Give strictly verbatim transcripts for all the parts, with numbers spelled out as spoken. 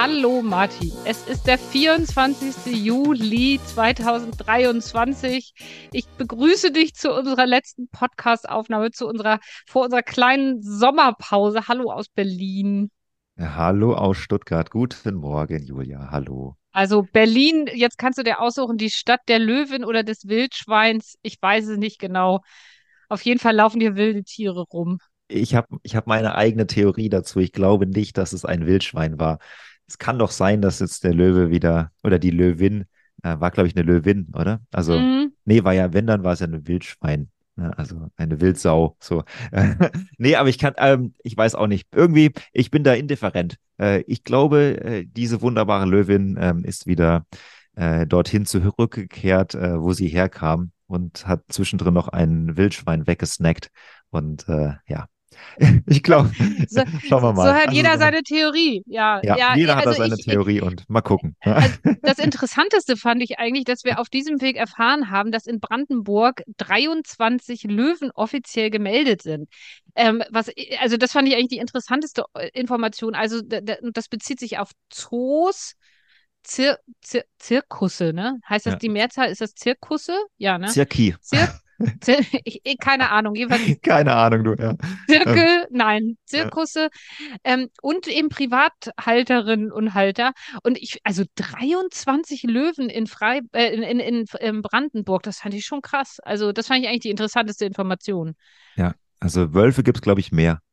Hallo Martin, es ist der vierundzwanzigster Juli zweitausenddreiundzwanzig. Ich begrüße dich zu unserer letzten Podcast-Aufnahme, zu unserer, vor unserer kleinen Sommerpause. Hallo aus Berlin. Ja, hallo aus Stuttgart. Guten Morgen, Julia. Hallo. Also Berlin, jetzt kannst du dir aussuchen, die Stadt der Löwen oder des Wildschweins. Ich weiß es nicht genau. Auf jeden Fall laufen hier wilde Tiere rum. Ich habe ich hab meine eigene Theorie dazu. Ich glaube nicht, dass es ein Wildschwein war. Es kann doch sein, dass jetzt der Löwe wieder, oder die Löwin, äh, war, glaube ich, eine Löwin, oder? Also, Mhm. nee, war ja, wenn, dann war es ja ein Wildschwein. Ne? Also eine Wildsau. So. Nee, aber ich kann, ähm, ich weiß auch nicht. Irgendwie, ich bin da indifferent. Äh, ich glaube, äh, diese wunderbare Löwin ähm, ist wieder äh, dorthin zurückgekehrt, äh, wo sie herkam und hat zwischendrin noch ein Wildschwein weggesnackt. Und äh, ja, ich glaube, So, schauen wir so mal. hat Also, jeder so, seine Theorie. Ja, ja, ja, jeder hat da also seine ich, Theorie und mal gucken. also das Interessanteste fand ich eigentlich, dass wir auf diesem Weg erfahren haben, dass in Brandenburg dreiundzwanzig Löwen offiziell gemeldet sind. Ähm, was, also das fand ich eigentlich die interessanteste äh, Information. Also d- d- das bezieht sich auf Zoos, Zir Zir Zirkusse, ne? Heißt das Ja, die Mehrzahl? Ist das Zirkusse? Ja, ne? Zirki. Zir Zir ich, ich, keine Ahnung, jedenfalls Keine Ahnung, du, ja. Ähm, Zirkel, nein, ja. Zirkusse ähm, und eben Privathalterinnen und Halter. Und ich, also dreiundzwanzig Löwen in, Frei, äh, in, in, in, in Brandenburg, das fand ich schon krass. Also das fand ich eigentlich die interessanteste Information. Ja, also Wölfe gibt es, glaube ich, mehr.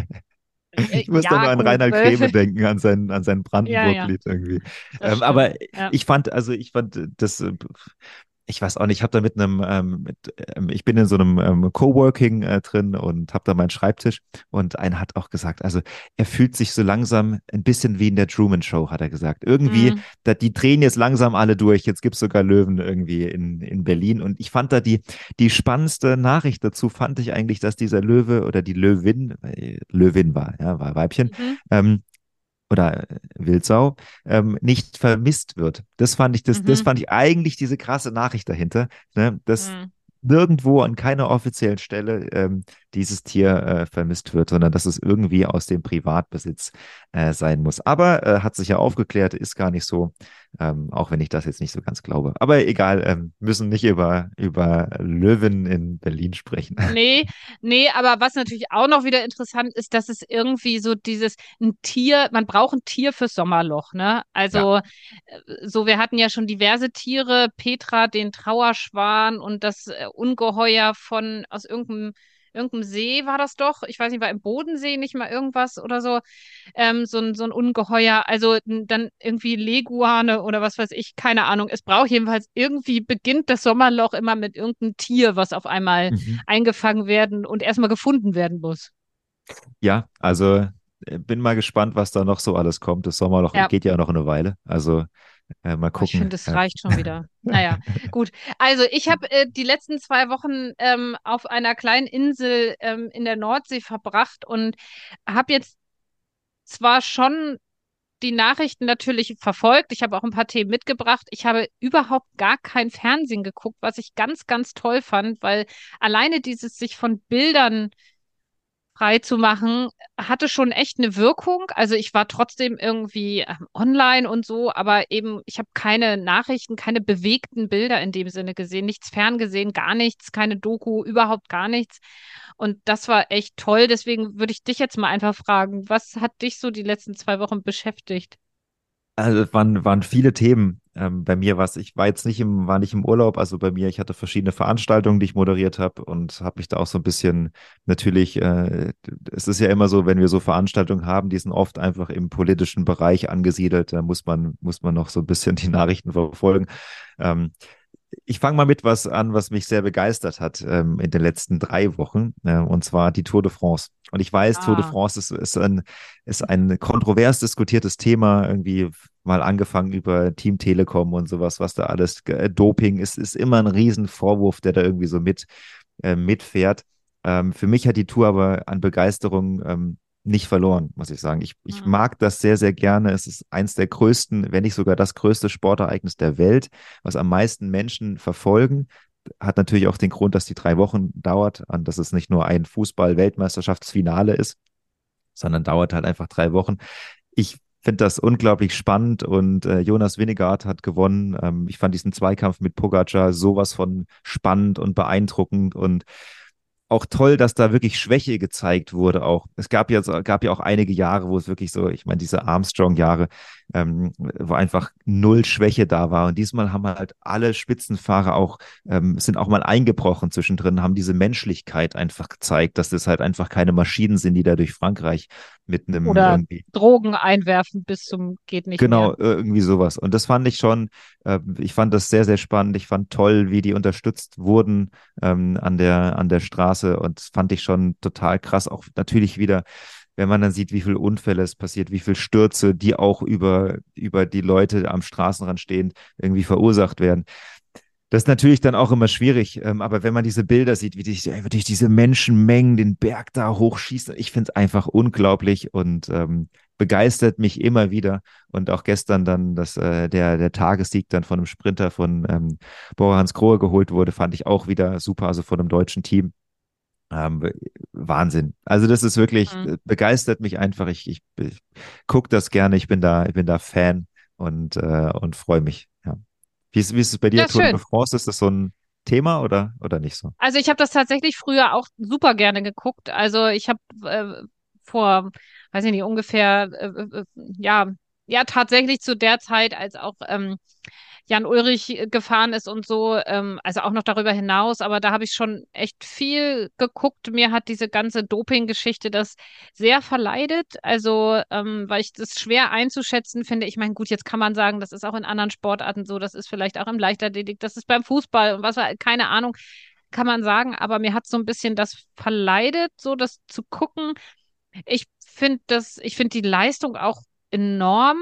Äh, Ich muss da ja, nur an gut, Reinhard Grebe Wölfe. denken, an sein, an sein Ja, ja, Brandenburg-Lied irgendwie. das Ähm, stimmt. aber Ja. ich fand, also ich fand das, äh, ich weiß auch nicht, ich habe da mit einem, ähm, mit, ähm, ich bin in so einem ähm, Coworking äh, drin und habe da meinen Schreibtisch und einer hat auch gesagt, also er fühlt sich so langsam ein bisschen wie in der Truman Show, hat er gesagt. Irgendwie, Mm, da, die drehen jetzt langsam alle durch, jetzt gibt es sogar Löwen irgendwie in, in Berlin und ich fand da die, die spannendste Nachricht dazu, fand ich eigentlich, dass dieser Löwe oder die Löwin, äh, Löwin war, ja, war Weibchen, mhm, ähm, oder äh, Wildsau, ähm, nicht vermisst wird. Das fand ich, das, das mhm, fand ich eigentlich diese krasse Nachricht dahinter, ne, dass mhm. nirgendwo an keiner offiziellen Stelle ähm, dieses Tier äh, vermisst wird, sondern dass es irgendwie aus dem Privatbesitz äh, sein muss. Aber äh, hat sich ja aufgeklärt, ist gar nicht so, ähm, auch wenn ich das jetzt nicht so ganz glaube. Aber egal, ähm, müssen nicht über, über Löwen in Berlin sprechen. Nee, nee, aber was natürlich auch noch wieder interessant ist, dass es irgendwie so dieses ein Tier, man braucht ein Tier fürs Sommerloch, ne? Ja. Also äh, so, wir hatten ja schon diverse Tiere, Petra, den Trauerschwan und das äh, Ungeheuer von aus irgendeinem irgendeinem See war das doch. Ich weiß nicht, war im Bodensee nicht mal irgendwas oder so ähm, so ein, so ein Ungeheuer, also n- dann irgendwie Leguane oder was weiß ich, keine Ahnung. Es braucht jedenfalls irgendwie, beginnt das Sommerloch immer mit irgendeinem Tier, was auf einmal Mhm. eingefangen werden und erstmal gefunden werden muss. Ja, also äh, bin mal gespannt, was da noch so alles kommt. Das Sommerloch Ja, geht ja noch eine Weile. Also äh, mal oh, ich gucken. finde, es Äh, reicht schon wieder. Naja, gut. Also ich habe äh, die letzten zwei Wochen ähm, auf einer kleinen Insel ähm, in der Nordsee verbracht und habe jetzt zwar schon die Nachrichten natürlich verfolgt. Ich habe auch ein paar Themen mitgebracht. Ich habe überhaupt gar kein Fernsehen geguckt, was ich ganz, ganz toll fand, weil alleine dieses sich von Bildern frei zu machen, hatte schon echt eine Wirkung. Also ich war trotzdem irgendwie ähm, online und so, aber eben, ich habe keine Nachrichten, keine bewegten Bilder in dem Sinne gesehen, nichts ferngesehen, gar nichts, keine Doku, überhaupt gar nichts. Und das war echt toll. Deswegen würde ich dich jetzt mal einfach fragen, was hat dich so die letzten zwei Wochen beschäftigt? also es waren, waren viele Themen ähm, bei mir, was ich war jetzt nicht im, war nicht im Urlaub, also bei mir, ich hatte verschiedene Veranstaltungen, die ich moderiert habe und habe mich da auch so ein bisschen natürlich, äh, es ist ja immer so, wenn wir so Veranstaltungen haben, die sind oft einfach im politischen Bereich angesiedelt, da muss man, muss man noch so ein bisschen die Nachrichten verfolgen. Ähm, Ich fange mal mit was an, was mich sehr begeistert hat ähm, in den letzten drei Wochen, äh, und zwar die Tour de France. Und ich weiß, Tour de Ah, France ist, ist ein, ist ein kontrovers diskutiertes Thema, irgendwie mal angefangen über Team Telekom und sowas, was da alles, äh, Doping ist, ist immer ein Riesenvorwurf, der da irgendwie so mit, äh, mitfährt. Ähm, für mich hat die Tour aber an Begeisterung ähm, nicht verloren, muss ich sagen. Ich, ich hm, mag das sehr, sehr gerne. Es ist eins der größten, wenn nicht sogar das größte Sportereignis der Welt, was am meisten Menschen verfolgen. Hat natürlich auch den Grund, dass die drei Wochen dauert und dass es nicht nur ein Fußball-Weltmeisterschaftsfinale ist, sondern dauert halt einfach drei Wochen. Ich finde das unglaublich spannend und äh, Jonas Vingegaard hat gewonnen. Ähm, ich fand diesen Zweikampf mit Pogacar sowas von spannend und beeindruckend und auch toll, dass da wirklich Schwäche gezeigt wurde auch. Es gab ja, so- gab ja auch einige Jahre, wo es wirklich so, ich meine, diese Armstrong-Jahre, ähm, wo einfach null Schwäche da war. Und diesmal haben halt alle Spitzenfahrer auch, ähm, sind auch mal eingebrochen zwischendrin, haben diese Menschlichkeit einfach gezeigt, dass das halt einfach keine Maschinen sind, die da durch Frankreich mit einem Oder irgendwie Drogen einwerfen bis zum geht nicht mehr. genau, irgendwie sowas. Und das fand ich schon, äh, ich fand das sehr, sehr spannend. Ich fand toll, wie die unterstützt wurden ähm, an der, an der Straße. Und das fand ich schon total krass. Auch natürlich wieder, wenn man dann sieht, wie viele Unfälle es passiert, wie viele Stürze, die auch über, über die Leute am Straßenrand stehen, irgendwie verursacht werden. Das ist natürlich dann auch immer schwierig, ähm, aber wenn man diese Bilder sieht, wie die, wie die diese Menschenmengen den Berg da hochschießen, ich finde es einfach unglaublich und ähm, begeistert mich immer wieder. Und auch gestern dann, dass äh, der, der Tagessieg dann von einem Sprinter von ähm, Bora Hansgrohe geholt wurde, fand ich auch wieder super, also von einem deutschen Team. Ähm, Wahnsinn. Also das ist wirklich, Mhm. äh, begeistert mich einfach. Ich, ich, ich gucke das gerne, ich bin da, ich bin da Fan und, äh, und freue mich. Ja. Wie ist, wie ist es bei dir, Ja, Tour de schön. France? Ist das so ein Thema oder, oder nicht so? Also ich habe das tatsächlich früher auch super gerne geguckt. Also ich habe äh, vor, weiß ich nicht, ungefähr, äh, äh, äh, ja, ja, tatsächlich zu der Zeit, als auch ähm, Jan Ulrich äh, gefahren ist und so, ähm, also auch noch darüber hinaus, aber da habe ich schon echt viel geguckt. Mir hat diese ganze Doping-Geschichte das sehr verleidet, also ähm, weil ich das schwer einzuschätzen finde. Ich meine, gut, jetzt kann man sagen, das ist auch in anderen Sportarten so, das ist vielleicht auch im Leichtathletik, das ist beim Fußball und was war, keine Ahnung, kann man sagen, aber mir hat so ein bisschen das verleidet, so das zu gucken. Ich finde das, ich finde die Leistung auch enorm,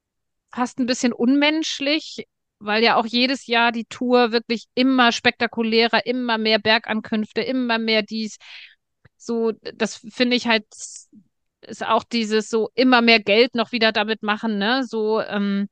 fast ein bisschen unmenschlich, weil ja auch jedes Jahr die Tour wirklich immer spektakulärer, immer mehr Bergankünfte, immer mehr dies. So, das finde ich halt, ist auch dieses so immer mehr Geld noch wieder damit machen, ne? So, ähm,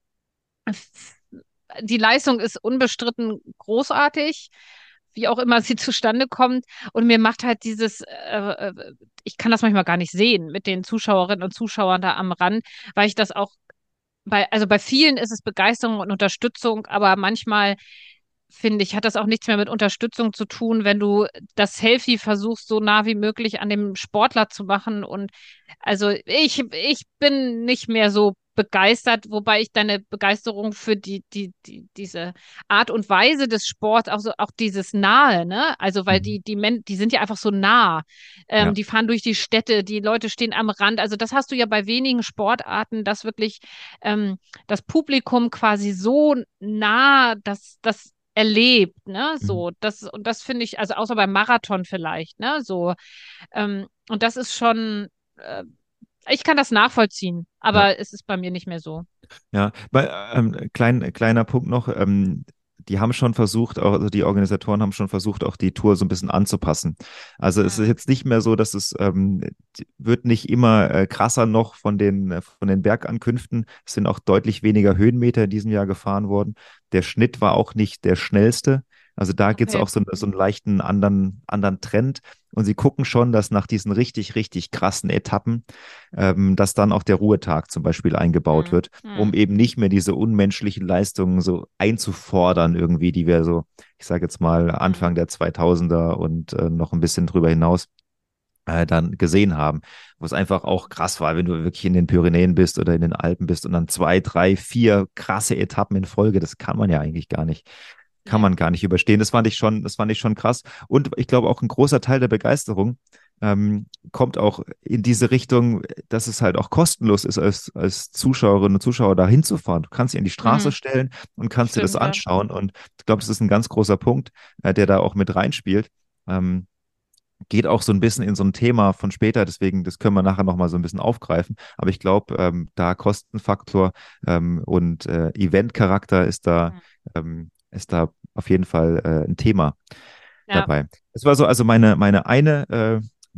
die Leistung ist unbestritten großartig, wie auch immer sie zustande kommt. Und mir macht halt dieses, äh, äh, ich kann das manchmal gar nicht sehen mit den Zuschauerinnen und Zuschauern da am Rand, weil ich das auch bei, also bei vielen ist es Begeisterung und Unterstützung, aber manchmal finde ich, hat das auch nichts mehr mit Unterstützung zu tun, wenn du das Selfie versuchst, so nah wie möglich an dem Sportler zu machen. Und also ich, ich bin nicht mehr so begeistert, wobei ich deine Begeisterung für die, die, die, diese Art und Weise des Sports, auch so, auch dieses Nahe, ne? Also, weil Mhm. die, die Men die sind ja einfach so nah. Ähm, Ja. die fahren durch die Städte, die Leute stehen am Rand. Also, das hast du ja bei wenigen Sportarten, dass wirklich ähm, das Publikum quasi so nah, dass das erlebt, ne? Mhm. So, das, und das finde ich, also außer beim Marathon vielleicht, ne? So, ähm, und das ist schon, äh, ich kann das nachvollziehen, Ja. aber es ist bei mir nicht mehr so. Ja, bei, ähm, klein, kleiner Punkt noch, ähm, die haben schon versucht, auch, also die Organisatoren haben schon versucht, auch die Tour so ein bisschen anzupassen. Also es ist Mhm. jetzt nicht mehr so, dass es ähm, die- wird nicht immer äh, krasser noch von den, äh, von den Bergankünften. Es sind auch deutlich weniger Höhenmeter in diesem Jahr gefahren worden. Der Schnitt war auch nicht der schnellste. Also da gibt es Okay. auch so, so einen leichten anderen, anderen Trend. Und sie gucken schon, dass nach diesen richtig, richtig krassen Etappen, ähm, dass dann auch der Ruhetag zum Beispiel eingebaut Mhm. wird, um Mhm. eben nicht mehr diese unmenschlichen Leistungen so einzufordern irgendwie, die wir so, ich sage jetzt mal Mhm. Anfang der zweitausender und äh, noch ein bisschen drüber hinaus äh, dann gesehen haben, wo es einfach auch krass war, wenn du wirklich in den Pyrenäen bist oder in den Alpen bist und dann zwei, drei, vier krasse Etappen in Folge, das kann man ja eigentlich gar nicht, kann Nee. man gar nicht überstehen. Das fand ich schon, das fand ich schon krass. Und ich glaube auch ein großer Teil der Begeisterung ähm, kommt auch in diese Richtung, dass es halt auch kostenlos ist, als, als Zuschauerinnen und Zuschauer da hinzufahren. Du kannst dich in die Straße Mhm. stellen und kannst dir das Stimmt, ja. anschauen. Und ich glaube, das ist ein ganz großer Punkt, äh, der da auch mit reinspielt. Ähm, geht auch so ein bisschen in so ein Thema von später, deswegen, das können wir nachher nochmal so ein bisschen aufgreifen. Aber ich glaube, ähm, da Kostenfaktor ähm, und äh, Eventcharakter ist da, Mhm. ähm, ist da auf jeden Fall äh, ein Thema Ja. dabei. Das war so also meine, meine eine, äh,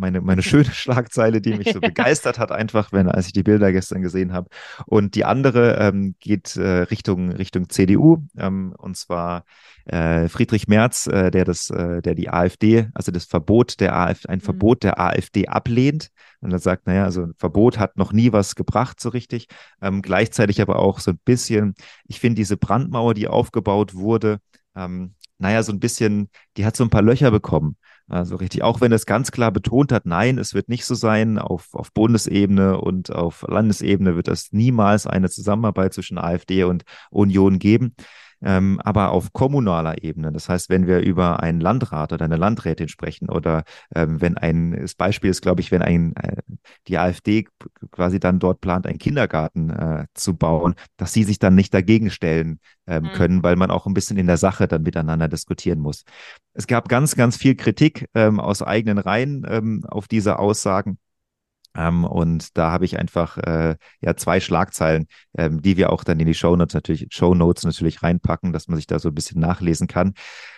meine, meine schöne Schlagzeile, die mich so begeistert hat, einfach, wenn, als ich die Bilder gestern gesehen habe. Und die andere ähm, geht äh, Richtung, Richtung C D U, ähm, und zwar äh, Friedrich Merz, äh, der das, äh, der die AfD, also das Verbot der AfD, ein Mhm. Verbot der AfD ablehnt. Und er sagt, naja, also ein Verbot hat noch nie was gebracht, so richtig. Ähm, gleichzeitig aber auch so ein bisschen, ich finde diese Brandmauer, die aufgebaut wurde, ähm, naja, so ein bisschen, die hat so ein paar Löcher bekommen. Also richtig, auch wenn es ganz klar betont hat, nein, es wird nicht so sein, auf, auf Bundesebene und auf Landesebene wird es niemals eine Zusammenarbeit zwischen AfD und Union geben. Ähm, aber auf kommunaler Ebene, das heißt, wenn wir über einen Landrat oder eine Landrätin sprechen oder ähm, wenn ein, das Beispiel ist, glaube ich, wenn ein, äh, die AfD quasi dann dort plant, einen Kindergarten äh, zu bauen, dass sie sich dann nicht dagegen stellen ähm, Mhm. können, weil man auch ein bisschen in der Sache dann miteinander diskutieren muss. Es gab ganz, ganz viel Kritik ähm, aus eigenen Reihen ähm, auf diese Aussagen. Ähm, und da habe ich einfach äh, ja zwei Schlagzeilen, ähm, die wir auch dann in die Shownotes natürlich, Shownotes natürlich reinpacken, dass man sich da so ein bisschen nachlesen kann.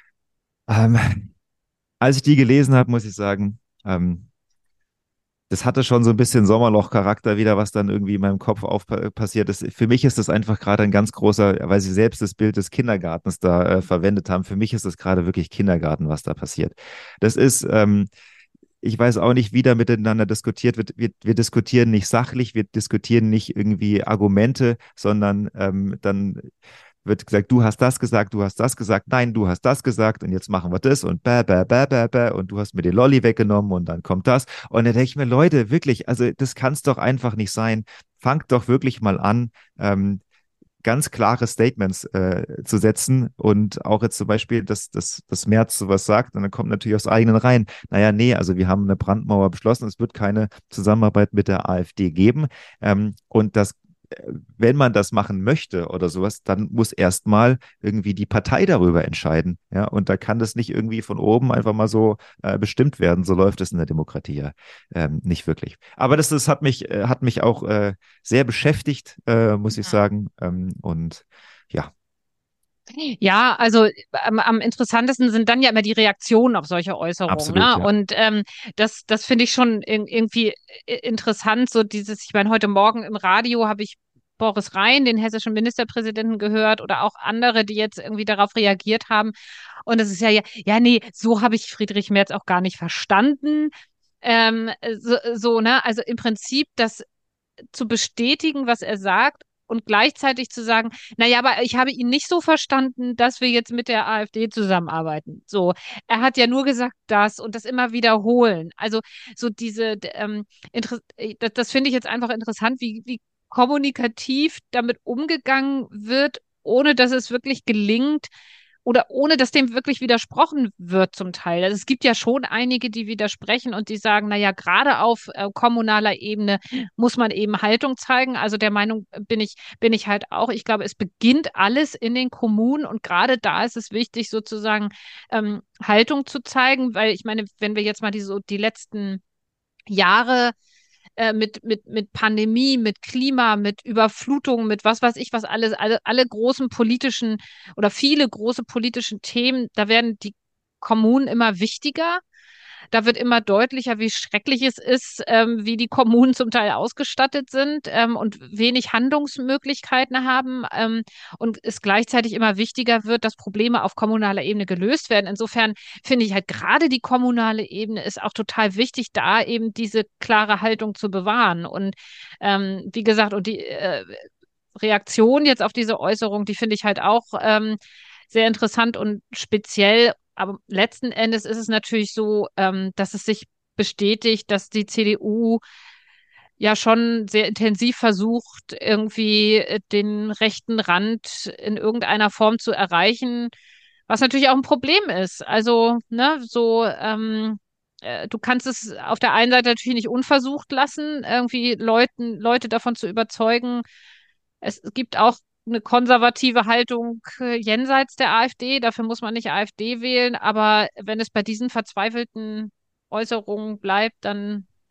Ähm, Als ich die gelesen habe, muss ich sagen, ähm, das hatte schon so ein bisschen Sommerloch-Charakter wieder, was dann irgendwie in meinem Kopf auf passiert ist. Für mich ist das einfach gerade ein ganz großer, weil sie selbst das Bild des Kindergartens da äh, verwendet haben. Für mich ist das gerade wirklich Kindergarten, was da passiert. Das ist, ähm, ich weiß auch nicht, wie da miteinander diskutiert wird. Wir, wir diskutieren nicht sachlich, wir diskutieren nicht irgendwie Argumente, sondern ähm, dann wird gesagt, du hast das gesagt, du hast das gesagt, nein, du hast das gesagt und jetzt machen wir das und bäh, bäh, bäh, bäh, bäh und du hast mir den Lolli weggenommen und dann kommt das. Und dann denke ich mir, Leute, wirklich, also das kann es doch einfach nicht sein. Fangt doch wirklich mal an, ähm, ganz klare Statements äh, zu setzen und auch jetzt zum Beispiel, dass, dass, dass Merz sowas sagt und dann kommt natürlich aus eigenen Reihen, naja, nee, also wir haben eine Brandmauer beschlossen, es wird keine Zusammenarbeit mit der AfD geben, ähm, und das, äh, wenn man das machen möchte oder sowas, dann muss erstmal irgendwie die Partei darüber entscheiden, ja, und da kann das nicht irgendwie von oben einfach mal so äh, bestimmt werden, so läuft es in der Demokratie ja ähm, nicht wirklich. Aber das, das hat mich, äh, hat mich auch äh, sehr beschäftigt, äh, muss ich sagen. Ähm, und ja, Ja, also am, am interessantesten sind dann ja immer die Reaktionen auf solche Äußerungen, absolut, ne? ja. Und ähm, das, das finde ich schon in, irgendwie i- interessant, so dieses, ich meine, heute Morgen im Radio habe ich Boris Rhein, den hessischen Ministerpräsidenten, gehört oder auch andere, die jetzt irgendwie darauf reagiert haben. Und es ist ja, ja, ja, nee, so habe ich Friedrich Merz auch gar nicht verstanden. Ähm, so, so, ne? Also im Prinzip das zu bestätigen, was er sagt und gleichzeitig zu sagen, naja, aber ich habe ihn nicht so verstanden, dass wir jetzt mit der AfD zusammenarbeiten. So, er hat ja nur gesagt das und das immer wiederholen. Also so diese, ähm, Inter das, das finde ich jetzt einfach interessant, wie, wie kommunikativ damit umgegangen wird, ohne dass es wirklich gelingt, oder ohne dass dem wirklich widersprochen wird zum Teil. Also es gibt ja schon einige, die widersprechen und die sagen, naja, gerade auf äh, kommunaler Ebene muss man eben Haltung zeigen. Also der Meinung bin ich, bin ich halt auch. Ich glaube, es beginnt alles in den Kommunen und gerade da ist es wichtig, sozusagen ähm, Haltung zu zeigen, weil ich meine, wenn wir jetzt mal die, so die letzten Jahre äh, mit, mit, mit Pandemie, mit Klima, mit Überflutung, mit was weiß ich, was alles, alle, alle großen politischen oder viele große politische Themen, da werden die Kommunen immer wichtiger. Da wird immer deutlicher, wie schrecklich es ist, ähm, wie die Kommunen zum Teil ausgestattet sind ähm, und wenig Handlungsmöglichkeiten haben ähm, und es gleichzeitig immer wichtiger wird, dass Probleme auf kommunaler Ebene gelöst werden. Insofern finde ich halt gerade die kommunale Ebene ist auch total wichtig, da eben diese klare Haltung zu bewahren. Und ähm, wie gesagt, und die äh, Reaktion jetzt auf diese Äußerung, die finde ich halt auch ähm, sehr interessant und speziell. Aber letzten Endes ist es natürlich so, ähm, dass es sich bestätigt, dass die C D U ja schon sehr intensiv versucht, irgendwie äh, den rechten Rand in irgendeiner Form zu erreichen, was natürlich auch ein Problem ist. Also, ne, so, ähm, äh, du kannst es auf der einen Seite natürlich nicht unversucht lassen, irgendwie Leuten, Leute davon zu überzeugen. Es gibt auch eine konservative Haltung äh, jenseits der AfD. Dafür muss man nicht AfD wählen. Aber wenn es bei diesen verzweifelten Äußerungen bleibt, dann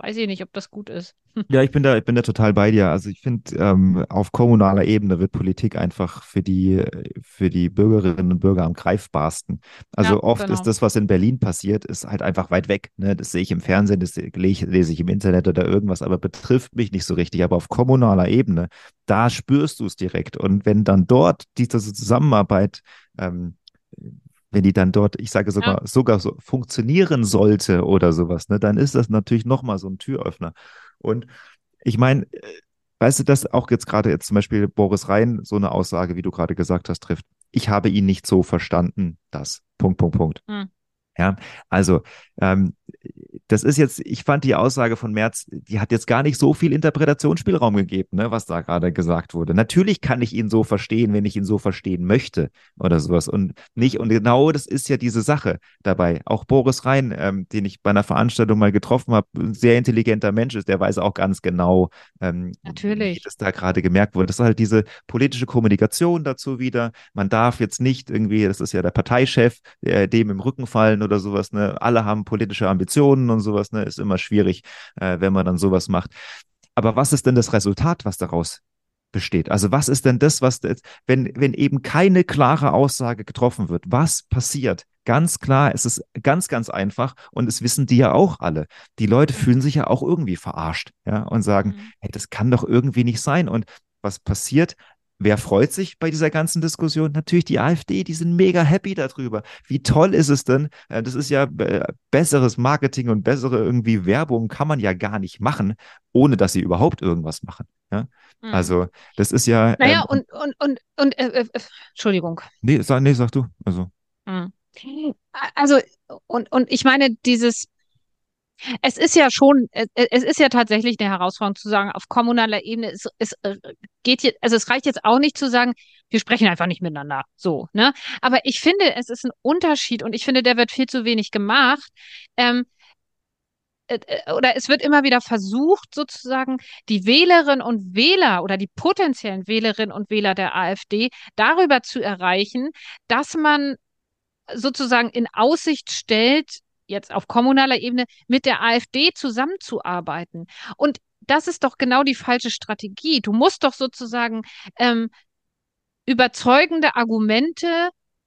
weiß ich nicht, ob das gut ist. Ja, ich bin da, ich bin da total bei dir. Also ich finde, ähm, auf kommunaler Ebene wird Politik einfach für die, für die Bürgerinnen und Bürger am greifbarsten. Ja, Also oft ist genau. das, was in Berlin passiert, ist halt einfach weit weg. Ne? Das sehe ich im Fernsehen, das lese, lese ich im Internet oder irgendwas, aber betrifft mich nicht so richtig. Aber auf kommunaler Ebene, da spürst du es direkt. Und wenn dann dort diese Zusammenarbeit, ähm, wenn die dann dort, ich sage Ja, sogar, sogar so funktionieren sollte oder sowas, ne, dann ist das natürlich nochmal so ein Türöffner. Und ich meine, äh, weißt du, dass auch jetzt gerade jetzt zum Beispiel Boris Rhein so eine Aussage, wie du gerade gesagt hast, trifft. Ich habe ihn nicht so verstanden, dass. Punkt, Punkt, Punkt. hm, Ja, also ähm, das ist jetzt, ich fand die Aussage von Merz, die hat jetzt gar nicht so viel Interpretationsspielraum gegeben, ne, was da gerade gesagt wurde. Natürlich kann ich ihn so verstehen, wenn ich ihn so verstehen möchte oder sowas und nicht. Und genau das ist ja diese Sache dabei. Auch Boris Rhein, ähm, den ich bei einer Veranstaltung mal getroffen habe, ein sehr intelligenter Mensch ist, der weiß auch ganz genau, ähm, wie natürlich. das da gerade gemerkt wurde. Das ist halt diese politische Kommunikation dazu wieder. Man darf jetzt nicht irgendwie, das ist ja der Parteichef, der, dem im Rücken fallen oder sowas. Ne? Alle haben politische Ambitionen und sowas. Ne? Ist immer schwierig, äh, wenn man dann sowas macht. Aber was ist denn das Resultat, was daraus besteht? Also was ist denn das, was, das, wenn, wenn eben keine klare Aussage getroffen wird, was passiert? Ganz klar, es ist ganz, ganz einfach und es wissen die ja auch alle. Die Leute fühlen sich ja auch irgendwie verarscht, ja, und sagen, Hm. hey, das kann doch irgendwie nicht sein. Und was passiert? Wer freut sich bei dieser ganzen Diskussion? Natürlich die AfD, die sind mega happy darüber. Wie toll ist es denn? Äh, Das ist ja äh, besseres Marketing und bessere irgendwie Werbung kann man ja gar nicht machen, ohne dass sie überhaupt irgendwas machen. Ja? Hm. Also, das ist ja, Naja, ähm, und, und, und, und äh, äh, äh, Entschuldigung. nee, sag, nee, sag du. Also, Hm. Also, und, und ich meine, dieses, es ist ja schon, es, es ist ja tatsächlich eine Herausforderung zu sagen, auf kommunaler Ebene, es, es äh, geht jetzt, also es reicht jetzt auch nicht zu sagen, wir sprechen einfach nicht miteinander, so, ne? Aber ich finde, es ist ein Unterschied und ich finde, der wird viel zu wenig gemacht. Ähm, äh, äh, oder es wird immer wieder versucht, sozusagen die Wählerinnen und Wähler oder die potenziellen Wählerinnen und Wähler der AfD darüber zu erreichen, dass man sozusagen in Aussicht stellt, jetzt auf kommunaler Ebene, mit der AfD zusammenzuarbeiten. Und das ist doch genau die falsche Strategie. Du musst doch sozusagen ähm, überzeugende Argumente,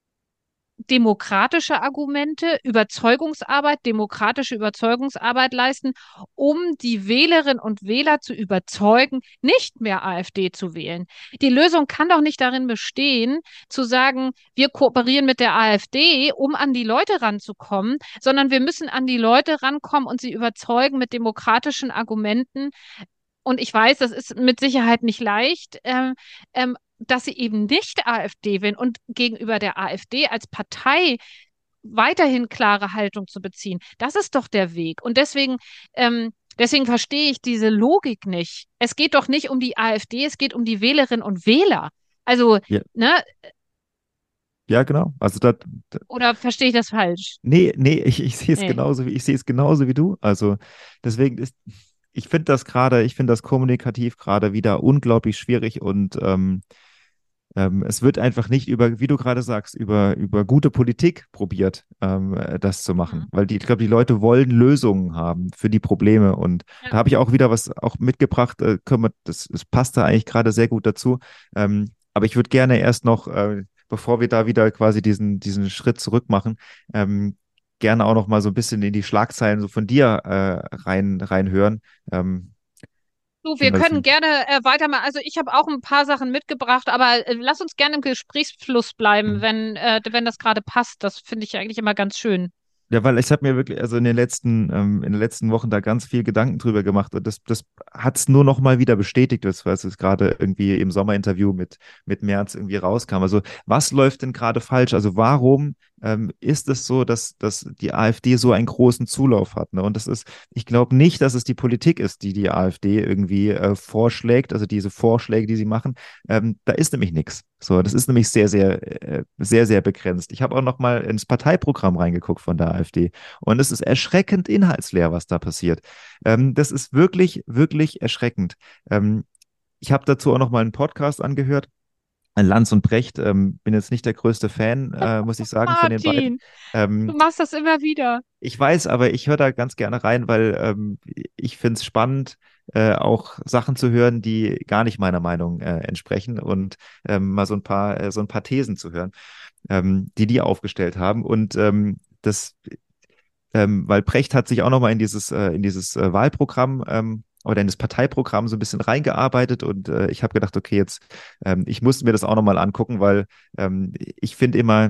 demokratische Argumente, Überzeugungsarbeit, demokratische Überzeugungsarbeit leisten, um die Wählerinnen und Wähler zu überzeugen, nicht mehr AfD zu wählen. Die Lösung kann doch nicht darin bestehen, zu sagen, wir kooperieren mit der AfD, um an die Leute ranzukommen, sondern wir müssen an die Leute rankommen und sie überzeugen mit demokratischen Argumenten. Und ich weiß, das ist mit Sicherheit nicht leicht, ähm, ähm, dass sie eben nicht AfD wählen und gegenüber der AfD als Partei weiterhin klare Haltung zu beziehen. Das ist doch der Weg. Und deswegen, ähm, deswegen verstehe ich diese Logik nicht. Es geht doch nicht um die AfD, es geht um die Wählerinnen und Wähler. Also, ja, ne, ja, genau. Also, da, da, oder verstehe ich das falsch? nee, nee, ich, ich sehe es Nee. genauso wie, ich sehe es genauso wie du. Also, deswegen ist, ich finde das gerade, ich finde das kommunikativ gerade wieder unglaublich schwierig und ähm, Ähm, es wird einfach nicht über, wie du gerade sagst, über, über gute Politik probiert, ähm, äh, das zu machen. Mhm. Weil die, ich glaube, die Leute wollen Lösungen haben für die Probleme. Und Ja. da habe ich auch wieder was auch mitgebracht, äh, können wir, das, das passt da eigentlich gerade sehr gut dazu. Ähm, aber ich würde gerne erst noch, äh, bevor wir da wieder quasi diesen, diesen Schritt zurück machen, ähm, gerne auch noch mal so ein bisschen in die Schlagzeilen so von dir äh, rein, reinhören. Ähm, Du, ich wir finde das, können gerne äh, weitermachen. Also ich habe auch ein paar Sachen mitgebracht, aber äh, lass uns gerne im Gesprächsfluss bleiben, wenn, äh, wenn das gerade passt. Das finde ich eigentlich immer ganz schön. ja, weil ich habe mir wirklich, also in den letzten, ähm, in den letzten Wochen da ganz viel Gedanken drüber gemacht und das, das hat es nur noch mal wieder bestätigt, das, was es gerade irgendwie im Sommerinterview mit, mit Merz irgendwie rauskam. Also was läuft denn gerade falsch? Also warum ähm, ist es so, dass, dass die AfD so einen großen Zulauf hat? Ne? Und das ist, ich glaube nicht, dass es die Politik ist, die die AfD irgendwie äh, vorschlägt, also diese Vorschläge, die sie machen. Ähm, da ist nämlich nichts. So, das ist nämlich sehr, sehr, äh, sehr, sehr begrenzt. Ich habe auch noch mal ins Parteiprogramm reingeguckt von der AfD und es ist erschreckend inhaltsleer, was da passiert. Ähm, das ist wirklich, wirklich erschreckend. Ähm, ich habe dazu auch noch mal einen Podcast angehört. Lanz und Brecht, ähm, bin jetzt nicht der größte Fan, äh, muss ich sagen, von den beiden. Martin, du Ähm, machst das immer wieder. Ich weiß, aber ich höre da ganz gerne rein, weil ähm, ich finde es spannend, äh, auch Sachen zu hören, die gar nicht meiner Meinung äh, entsprechen und ähm, mal so ein paar, äh, so ein paar Thesen zu hören, ähm, die die aufgestellt haben. Und ähm, das, ähm, weil Precht hat sich auch nochmal in dieses, äh, in dieses äh, Wahlprogramm ähm, oder in das Parteiprogramm so ein bisschen reingearbeitet und äh, ich habe gedacht, okay, jetzt, ähm, ich musste mir das auch nochmal angucken, weil ähm, ich finde immer,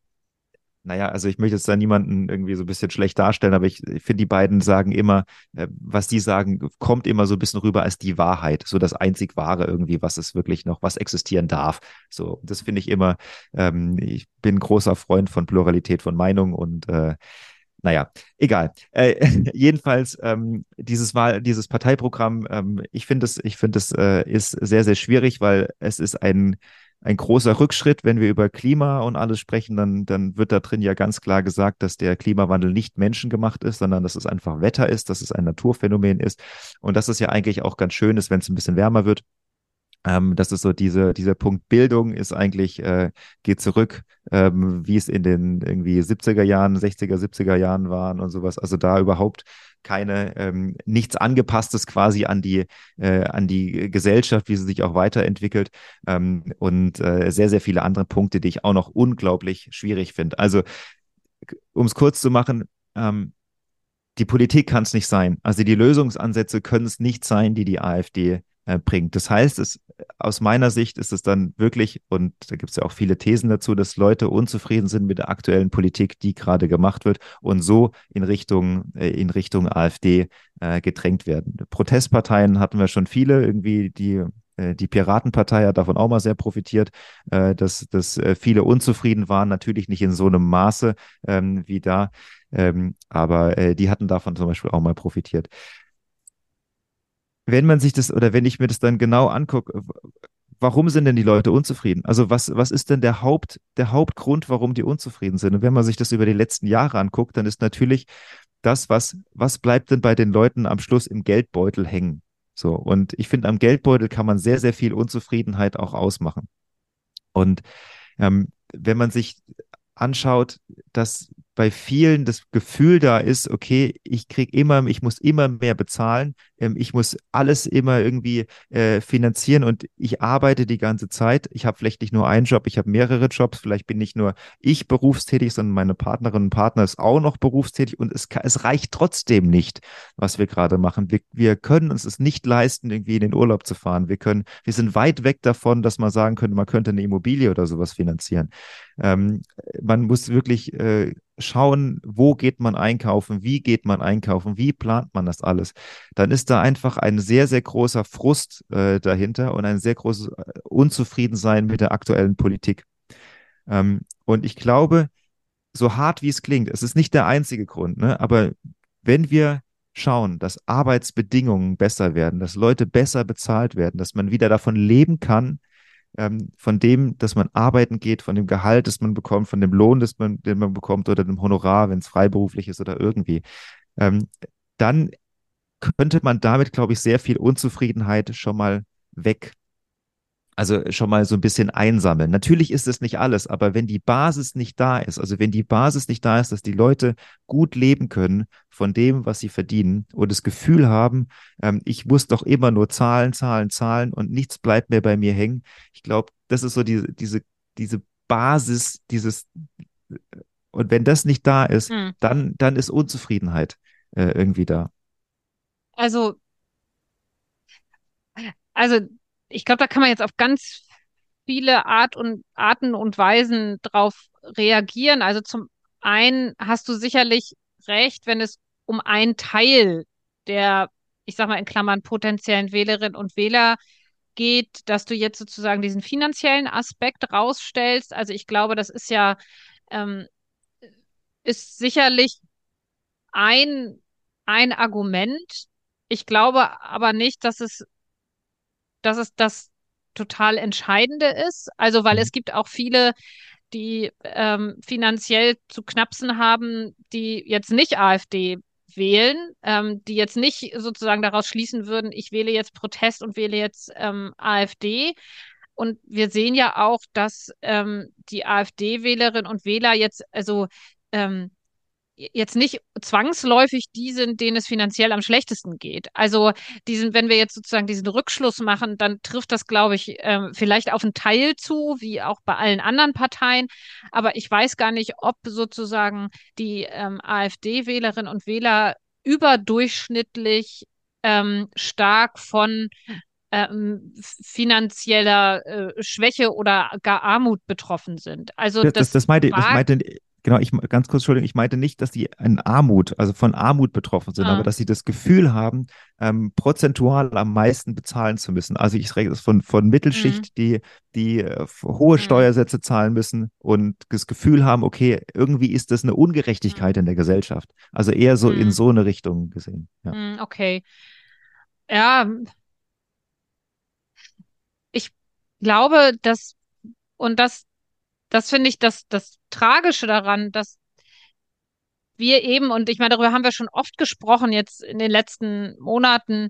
naja, also ich möchte jetzt da niemanden irgendwie so ein bisschen schlecht darstellen, aber ich, ich finde, die beiden sagen immer, äh, was die sagen, kommt immer so ein bisschen rüber als die Wahrheit, so das einzig Wahre irgendwie, was es wirklich noch, was existieren darf. So, das finde ich immer, ähm, ich bin ein großer Freund von Pluralität von Meinung und äh, naja, egal. Äh, jedenfalls, ähm, dieses Wahl, dieses Parteiprogramm, ähm, ich finde es, ich finde es äh, ist sehr, sehr schwierig, weil es ist ein, ein großer Rückschritt. Wenn wir über Klima und alles sprechen, dann, dann wird da drin ja ganz klar gesagt, dass der Klimawandel nicht menschengemacht ist, sondern dass es einfach Wetter ist, dass es ein Naturphänomen ist. Und dass es ja eigentlich auch ganz schön ist, wenn es ein bisschen wärmer wird. Ähm, das ist so diese, dieser Punkt Bildung ist eigentlich, äh, geht zurück, ähm, wie es in den irgendwie siebziger Jahren, sechziger, siebziger Jahren waren und sowas. Also da überhaupt keine, ähm, nichts Angepasstes quasi an die, äh, an die Gesellschaft, wie sie sich auch weiterentwickelt. Ähm, und äh, sehr, sehr viele andere Punkte, die ich auch noch unglaublich schwierig finde. Also, um es kurz zu machen, ähm, die Politik kann es nicht sein. Also die Lösungsansätze können es nicht sein, die die AfD äh, bringt. Das heißt, es, aus meiner Sicht ist es dann wirklich, und da gibt es ja auch viele Thesen dazu, dass Leute unzufrieden sind mit der aktuellen Politik, die gerade gemacht wird und so in Richtung, äh, in Richtung AfD äh, gedrängt werden. Protestparteien hatten wir schon viele, irgendwie die äh, die Piratenpartei hat davon auch mal sehr profitiert, äh, dass, dass äh, viele unzufrieden waren, natürlich nicht in so einem Maße ähm, wie da. Ähm, aber äh, die hatten davon zum Beispiel auch mal profitiert. Wenn man sich das oder wenn ich mir das dann genau angucke, warum sind denn die Leute unzufrieden? Also was, was ist denn der Haupt, der Hauptgrund, warum die unzufrieden sind? Und wenn man sich das über die letzten Jahre anguckt, dann ist natürlich das, was, was bleibt denn bei den Leuten am Schluss im Geldbeutel hängen? So, und ich finde, am Geldbeutel kann man sehr, sehr viel Unzufriedenheit auch ausmachen. Und ähm, wenn man sich anschaut, dass bei vielen das Gefühl da ist, okay, ich krieg immer, ich muss immer mehr bezahlen, ähm, ich muss alles immer irgendwie äh, finanzieren und ich arbeite die ganze Zeit. Ich habe vielleicht nicht nur einen Job, ich habe mehrere Jobs. Vielleicht bin nicht nur ich berufstätig, sondern meine Partnerin und Partner ist auch noch berufstätig und es, es reicht trotzdem nicht, was wir gerade machen. Wir, wir können uns es nicht leisten, irgendwie in den Urlaub zu fahren. Wir können, wir sind weit weg davon, dass man sagen könnte, man könnte eine Immobilie oder sowas finanzieren. Ähm, Man muss wirklich äh, schauen, wo geht man einkaufen, wie geht man einkaufen, wie plant man das alles. Dann ist da einfach ein sehr, sehr großer Frust äh, dahinter und ein sehr großes äh, Unzufriedensein mit der aktuellen Politik. Ähm, und ich glaube, so hart wie es klingt, es ist nicht der einzige Grund, ne? Aber wenn wir schauen, dass Arbeitsbedingungen besser werden, dass Leute besser bezahlt werden, dass man wieder davon leben kann, ähm, von dem, dass man arbeiten geht, von dem Gehalt, das man bekommt, von dem Lohn, das man, den man bekommt oder dem Honorar, wenn es freiberuflich ist oder irgendwie, ähm, dann könnte man damit, glaube ich, sehr viel Unzufriedenheit schon mal weg, also schon mal so ein bisschen einsammeln. Natürlich ist es nicht alles, aber wenn die Basis nicht da ist, also wenn die Basis nicht da ist, dass die Leute gut leben können von dem, was sie verdienen und das Gefühl haben, ähm, ich muss doch immer nur zahlen, zahlen, zahlen und nichts bleibt mehr bei mir hängen. Ich glaube, das ist so diese, diese, diese Basis, dieses, und wenn das nicht da ist, Hm. dann, dann ist Unzufriedenheit äh, irgendwie da. Also, also ich glaube, da kann man jetzt auf ganz viele Art und Arten und Weisen drauf reagieren. Also zum einen hast du sicherlich recht, wenn es um einen Teil der, ich sag mal in Klammern, potenziellen Wählerinnen und Wähler geht, dass du jetzt sozusagen diesen finanziellen Aspekt rausstellst. Also ich glaube, das ist ja, ähm, ist sicherlich ein, ein Argument. Ich glaube aber nicht, dass es dass es das total Entscheidende ist. Also, weil Mhm. es gibt auch viele, die ähm, finanziell zu knapsen haben, die jetzt nicht AfD wählen, ähm, die jetzt nicht sozusagen daraus schließen würden, ich wähle jetzt Protest und wähle jetzt ähm, AfD. Und wir sehen ja auch, dass ähm, die AfD-Wählerinnen und Wähler jetzt, also ähm, jetzt nicht zwangsläufig die sind, denen es finanziell am schlechtesten geht. Also diesen, wenn wir jetzt sozusagen diesen Rückschluss machen, dann trifft das, glaube ich, ähm, vielleicht auf einen Teil zu, wie auch bei allen anderen Parteien. Aber ich weiß gar nicht, ob sozusagen die ähm, AfD-Wählerinnen und Wähler überdurchschnittlich ähm, stark von ähm, finanzieller äh, Schwäche oder gar Armut betroffen sind. Also Das, das, das das meinte, das war, meinte, genau, ich ganz kurz, Entschuldigung, ich meinte nicht, dass die in Armut, also von Armut betroffen sind, aber ah, dass sie das Gefühl haben, ähm, prozentual am meisten bezahlen zu müssen. Also ich rede das von, von mm, Mittelschicht, die, die äh, hohe mm, Steuersätze zahlen müssen und das Gefühl haben, okay, irgendwie ist das eine Ungerechtigkeit mm, in der Gesellschaft. Also eher so in mm, so eine Richtung gesehen. Ja. mm, okay. Ja, ich glaube, dass, und das, das finde ich das, das Tragische daran, dass wir eben, und ich meine, darüber haben wir schon oft gesprochen jetzt in den letzten Monaten,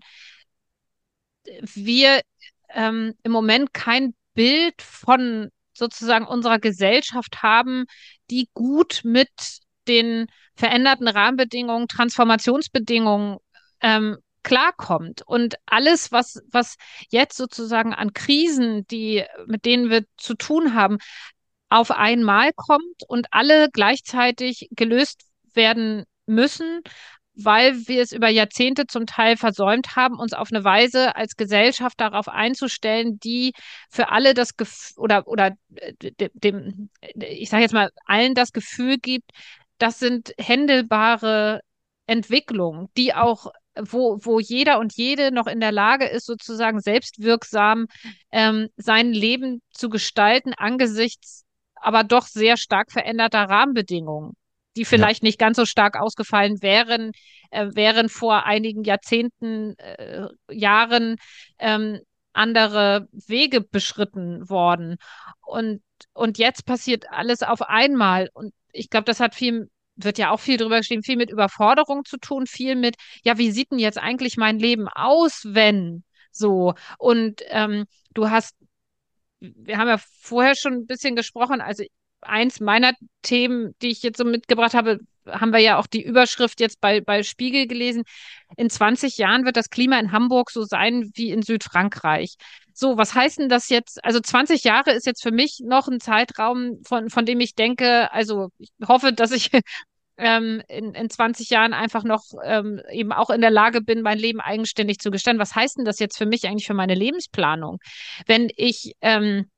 wir ähm, im Moment kein Bild von sozusagen unserer Gesellschaft haben, die gut mit den veränderten Rahmenbedingungen, Transformationsbedingungen ähm, klarkommt. Und alles, was, was jetzt sozusagen an Krisen, die, mit denen wir zu tun haben, auf einmal kommt und alle gleichzeitig gelöst werden müssen, weil wir es über Jahrzehnte zum Teil versäumt haben, uns auf eine Weise als Gesellschaft darauf einzustellen, die für alle das Gefühl oder, oder äh, dem, ich sage jetzt mal, allen das Gefühl gibt, das sind händelbare Entwicklungen, die auch wo, wo jeder und jede noch in der Lage ist, sozusagen selbstwirksam ähm, sein Leben zu gestalten angesichts aber doch sehr stark veränderter Rahmenbedingungen, die Ja. vielleicht nicht ganz so stark ausgefallen wären, äh, wären vor einigen Jahrzehnten, äh, Jahren ähm, andere Wege beschritten worden. Und, und jetzt passiert alles auf einmal. Und ich glaube, das hat viel, wird ja auch viel drüber geschrieben, viel mit Überforderung zu tun, viel mit, ja, wie sieht denn jetzt eigentlich mein Leben aus, wenn so? Und ähm, du hast wir haben ja vorher schon ein bisschen gesprochen. Also eins meiner Themen, die ich jetzt so mitgebracht habe, haben wir ja auch die Überschrift jetzt bei, bei Spiegel gelesen. In zwanzig Jahren wird das Klima in Hamburg so sein wie in Südfrankreich. So, was heißt denn das jetzt? Also zwanzig Jahre ist jetzt für mich noch ein Zeitraum, von, von dem ich denke, also ich hoffe, dass ich ähm, in, in zwanzig Jahren einfach noch ähm, eben auch in der Lage bin, mein Leben eigenständig zu gestalten. Was heißt denn das jetzt für mich eigentlich für meine Lebensplanung? Wenn ich, ähm,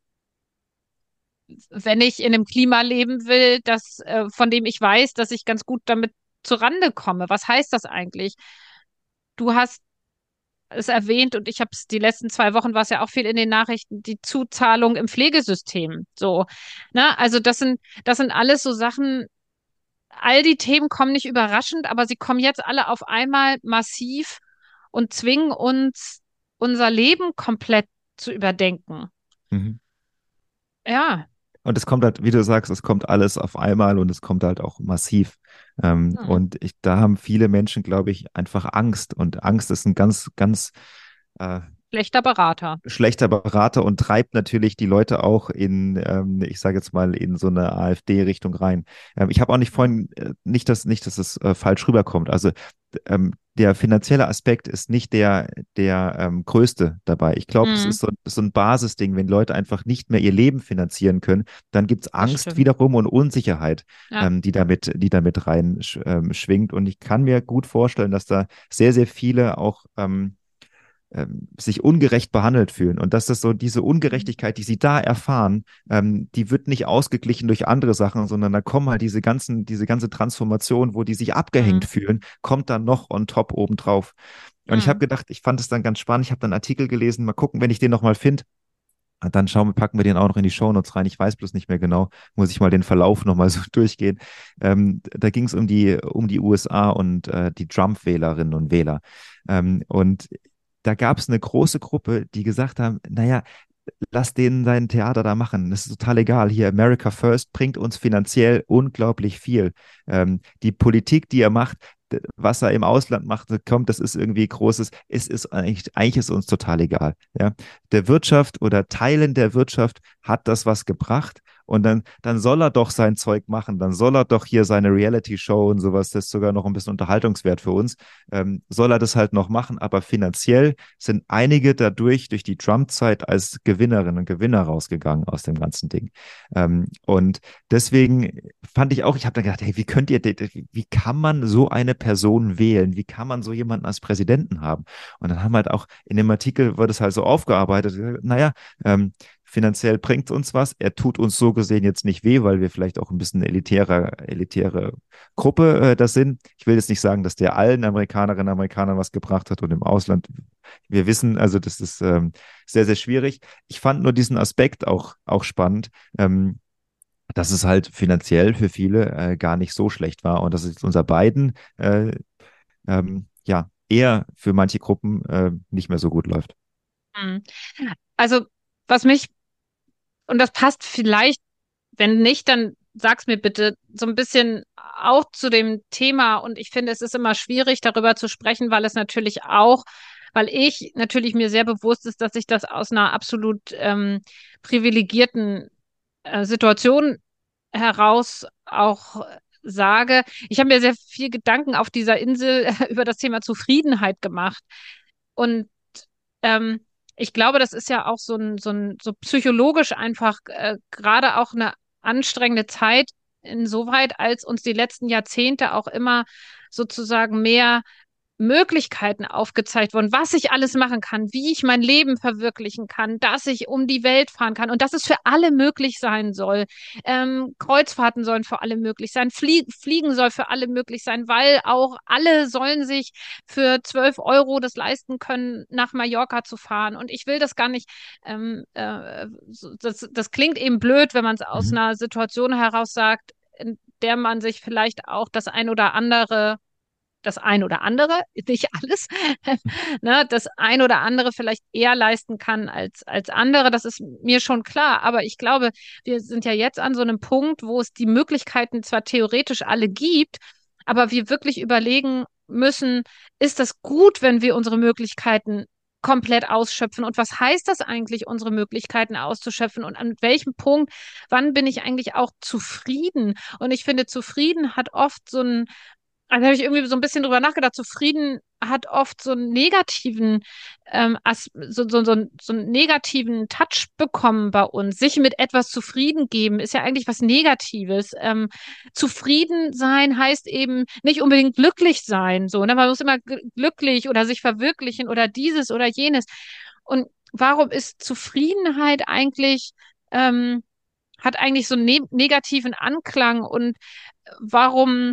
wenn ich in einem Klima leben will, das, äh, von dem ich weiß, dass ich ganz gut damit zurande komme. Was heißt das eigentlich? Du hast es erwähnt und ich habe es die letzten zwei Wochen war es ja auch viel in den Nachrichten, die Zuzahlung im Pflegesystem. So, ne? Also das sind, das sind alles so Sachen, all die Themen kommen nicht überraschend, aber sie kommen jetzt alle auf einmal massiv und zwingen uns, unser Leben komplett zu überdenken. Mhm. Ja. Und es kommt halt, wie du sagst, es kommt alles auf einmal und es kommt halt auch massiv. Ähm, Hm. und ich, da haben viele Menschen, glaube ich, einfach Angst. Und Angst ist ein ganz, ganz äh, Schlechter Berater. schlechter Berater und treibt natürlich die Leute auch in, ähm, ich sage jetzt mal, in so eine AfD-Richtung rein. Ähm, ich habe auch nicht Hm. vorhin, äh, nicht, dass, nicht, dass es äh, falsch rüberkommt. Also ähm, der finanzielle Aspekt ist nicht der, der ähm, größte dabei. Ich glaube, das Hm, ist so, das ist so ein Basisding. Wenn Leute einfach nicht mehr ihr Leben finanzieren können, dann gibt es das Angst stimmt. wiederum und Unsicherheit, Ja. ähm, die damit, die damit rein sch- ähm, schwingt. Und ich kann mir gut vorstellen, dass da sehr, sehr viele auch ähm, ähm, sich ungerecht behandelt fühlen. Und dass das so diese Hm. Ungerechtigkeit, die sie da erfahren, ähm, die wird nicht ausgeglichen durch andere Sachen, sondern da kommen halt diese ganzen, diese ganze Transformation, wo die sich abgehängt Hm. fühlen, kommt dann noch on top obendrauf. Und ich habe Hm. gedacht, ich fand es dann ganz spannend. Ich habe dann einen Artikel gelesen, mal gucken, wenn ich den nochmal finde. Dann schauen wir, packen wir den auch noch in die Shownotes rein. Ich weiß bloß nicht mehr genau. Muss ich mal den Verlauf nochmal so durchgehen. Ähm, da ging es um die, um die U S A und äh, die Trump-Wählerinnen und Wähler. Ähm, und da gab es eine große Gruppe, die gesagt haben, naja, lass denen sein Theater da machen. Das ist total egal. Hier, America First bringt uns finanziell unglaublich viel. Ähm, die Politik, die er macht, was er im Ausland macht, kommt, das ist irgendwie großes, es ist eigentlich, eigentlich ist uns total egal. Ja? Der Wirtschaft oder Teilen der Wirtschaft hat das was gebracht Und dann, dann soll er doch sein Zeug machen, dann soll er doch hier seine Reality-Show und sowas, das ist sogar noch ein bisschen Unterhaltungswert für uns, ähm, soll er das halt noch machen, aber finanziell sind einige dadurch, durch die Trump-Zeit als Gewinnerinnen und Gewinner rausgegangen aus dem ganzen Ding. Ähm, und deswegen fand ich auch, ich habe dann gedacht, hey, wie könnt ihr, wie kann man so eine Person wählen? Wie kann man so jemanden als Präsidenten haben? Und dann haben halt auch in dem Artikel wird es halt so aufgearbeitet, naja, ähm, finanziell bringt uns was. Er tut uns so gesehen jetzt nicht weh, weil wir vielleicht auch ein bisschen elitäre, elitäre Gruppe äh, das sind. Ich will jetzt nicht sagen, dass der allen Amerikanerinnen und Amerikanern was gebracht hat und im Ausland. Wir wissen, also das ist ähm, sehr, sehr schwierig. Ich fand nur diesen Aspekt auch, auch spannend. Ähm, dass es halt finanziell für viele äh, gar nicht so schlecht war und dass es unser beiden äh, ähm, ja eher für manche Gruppen äh, nicht mehr so gut läuft. Mhm. Also, was mich, und das passt vielleicht, wenn nicht, dann sag's mir bitte, so ein bisschen auch zu dem Thema. Und ich finde, es ist immer schwierig, darüber zu sprechen, weil es natürlich auch, weil ich natürlich mir sehr bewusst ist, dass ich das aus einer absolut ähm, privilegierten äh, Situation heraus auch sage. Ich habe mir sehr viel Gedanken auf dieser Insel über das Thema Zufriedenheit gemacht. Und ähm, ich glaube, das ist ja auch so ein, so ein, so psychologisch einfach äh, gerade auch eine anstrengende Zeit, insoweit, als uns die letzten Jahrzehnte auch immer sozusagen mehr Möglichkeiten aufgezeigt wurden, was ich alles machen kann, wie ich mein Leben verwirklichen kann, dass ich um die Welt fahren kann und dass es für alle möglich sein soll. Ähm, Kreuzfahrten sollen für alle möglich sein, Flie Fliegen soll für alle möglich sein, weil auch alle sollen sich für zwölf Euro das leisten können, nach Mallorca zu fahren. Und ich will das gar nicht, ähm, äh, so, das, das klingt eben blöd, wenn man es aus Mhm. einer Situation heraus sagt, in der man sich vielleicht auch das ein oder andere das ein oder andere, nicht alles, ne, das ein oder andere vielleicht eher leisten kann als, als andere. Das ist mir schon klar. Aber ich glaube, wir sind ja jetzt an so einem Punkt, wo es die Möglichkeiten zwar theoretisch alle gibt, aber wir wirklich überlegen müssen, ist das gut, wenn wir unsere Möglichkeiten komplett ausschöpfen? Und was heißt das eigentlich, unsere Möglichkeiten auszuschöpfen? Und an welchem Punkt, wann bin ich eigentlich auch zufrieden? Und ich finde, zufrieden hat oft so ein also habe ich irgendwie so ein bisschen drüber nachgedacht. Zufrieden hat oft so einen negativen, ähm, As so, so, so, so einen negativen Touch bekommen bei uns. Sich mit etwas zufrieden geben ist ja eigentlich was Negatives. Ähm, zufrieden sein heißt eben nicht unbedingt glücklich sein. So, ne? Man muss immer gl- glücklich oder sich verwirklichen oder dieses oder jenes. Und warum ist Zufriedenheit eigentlich, ähm, hat eigentlich so einen ne negativen Anklang und warum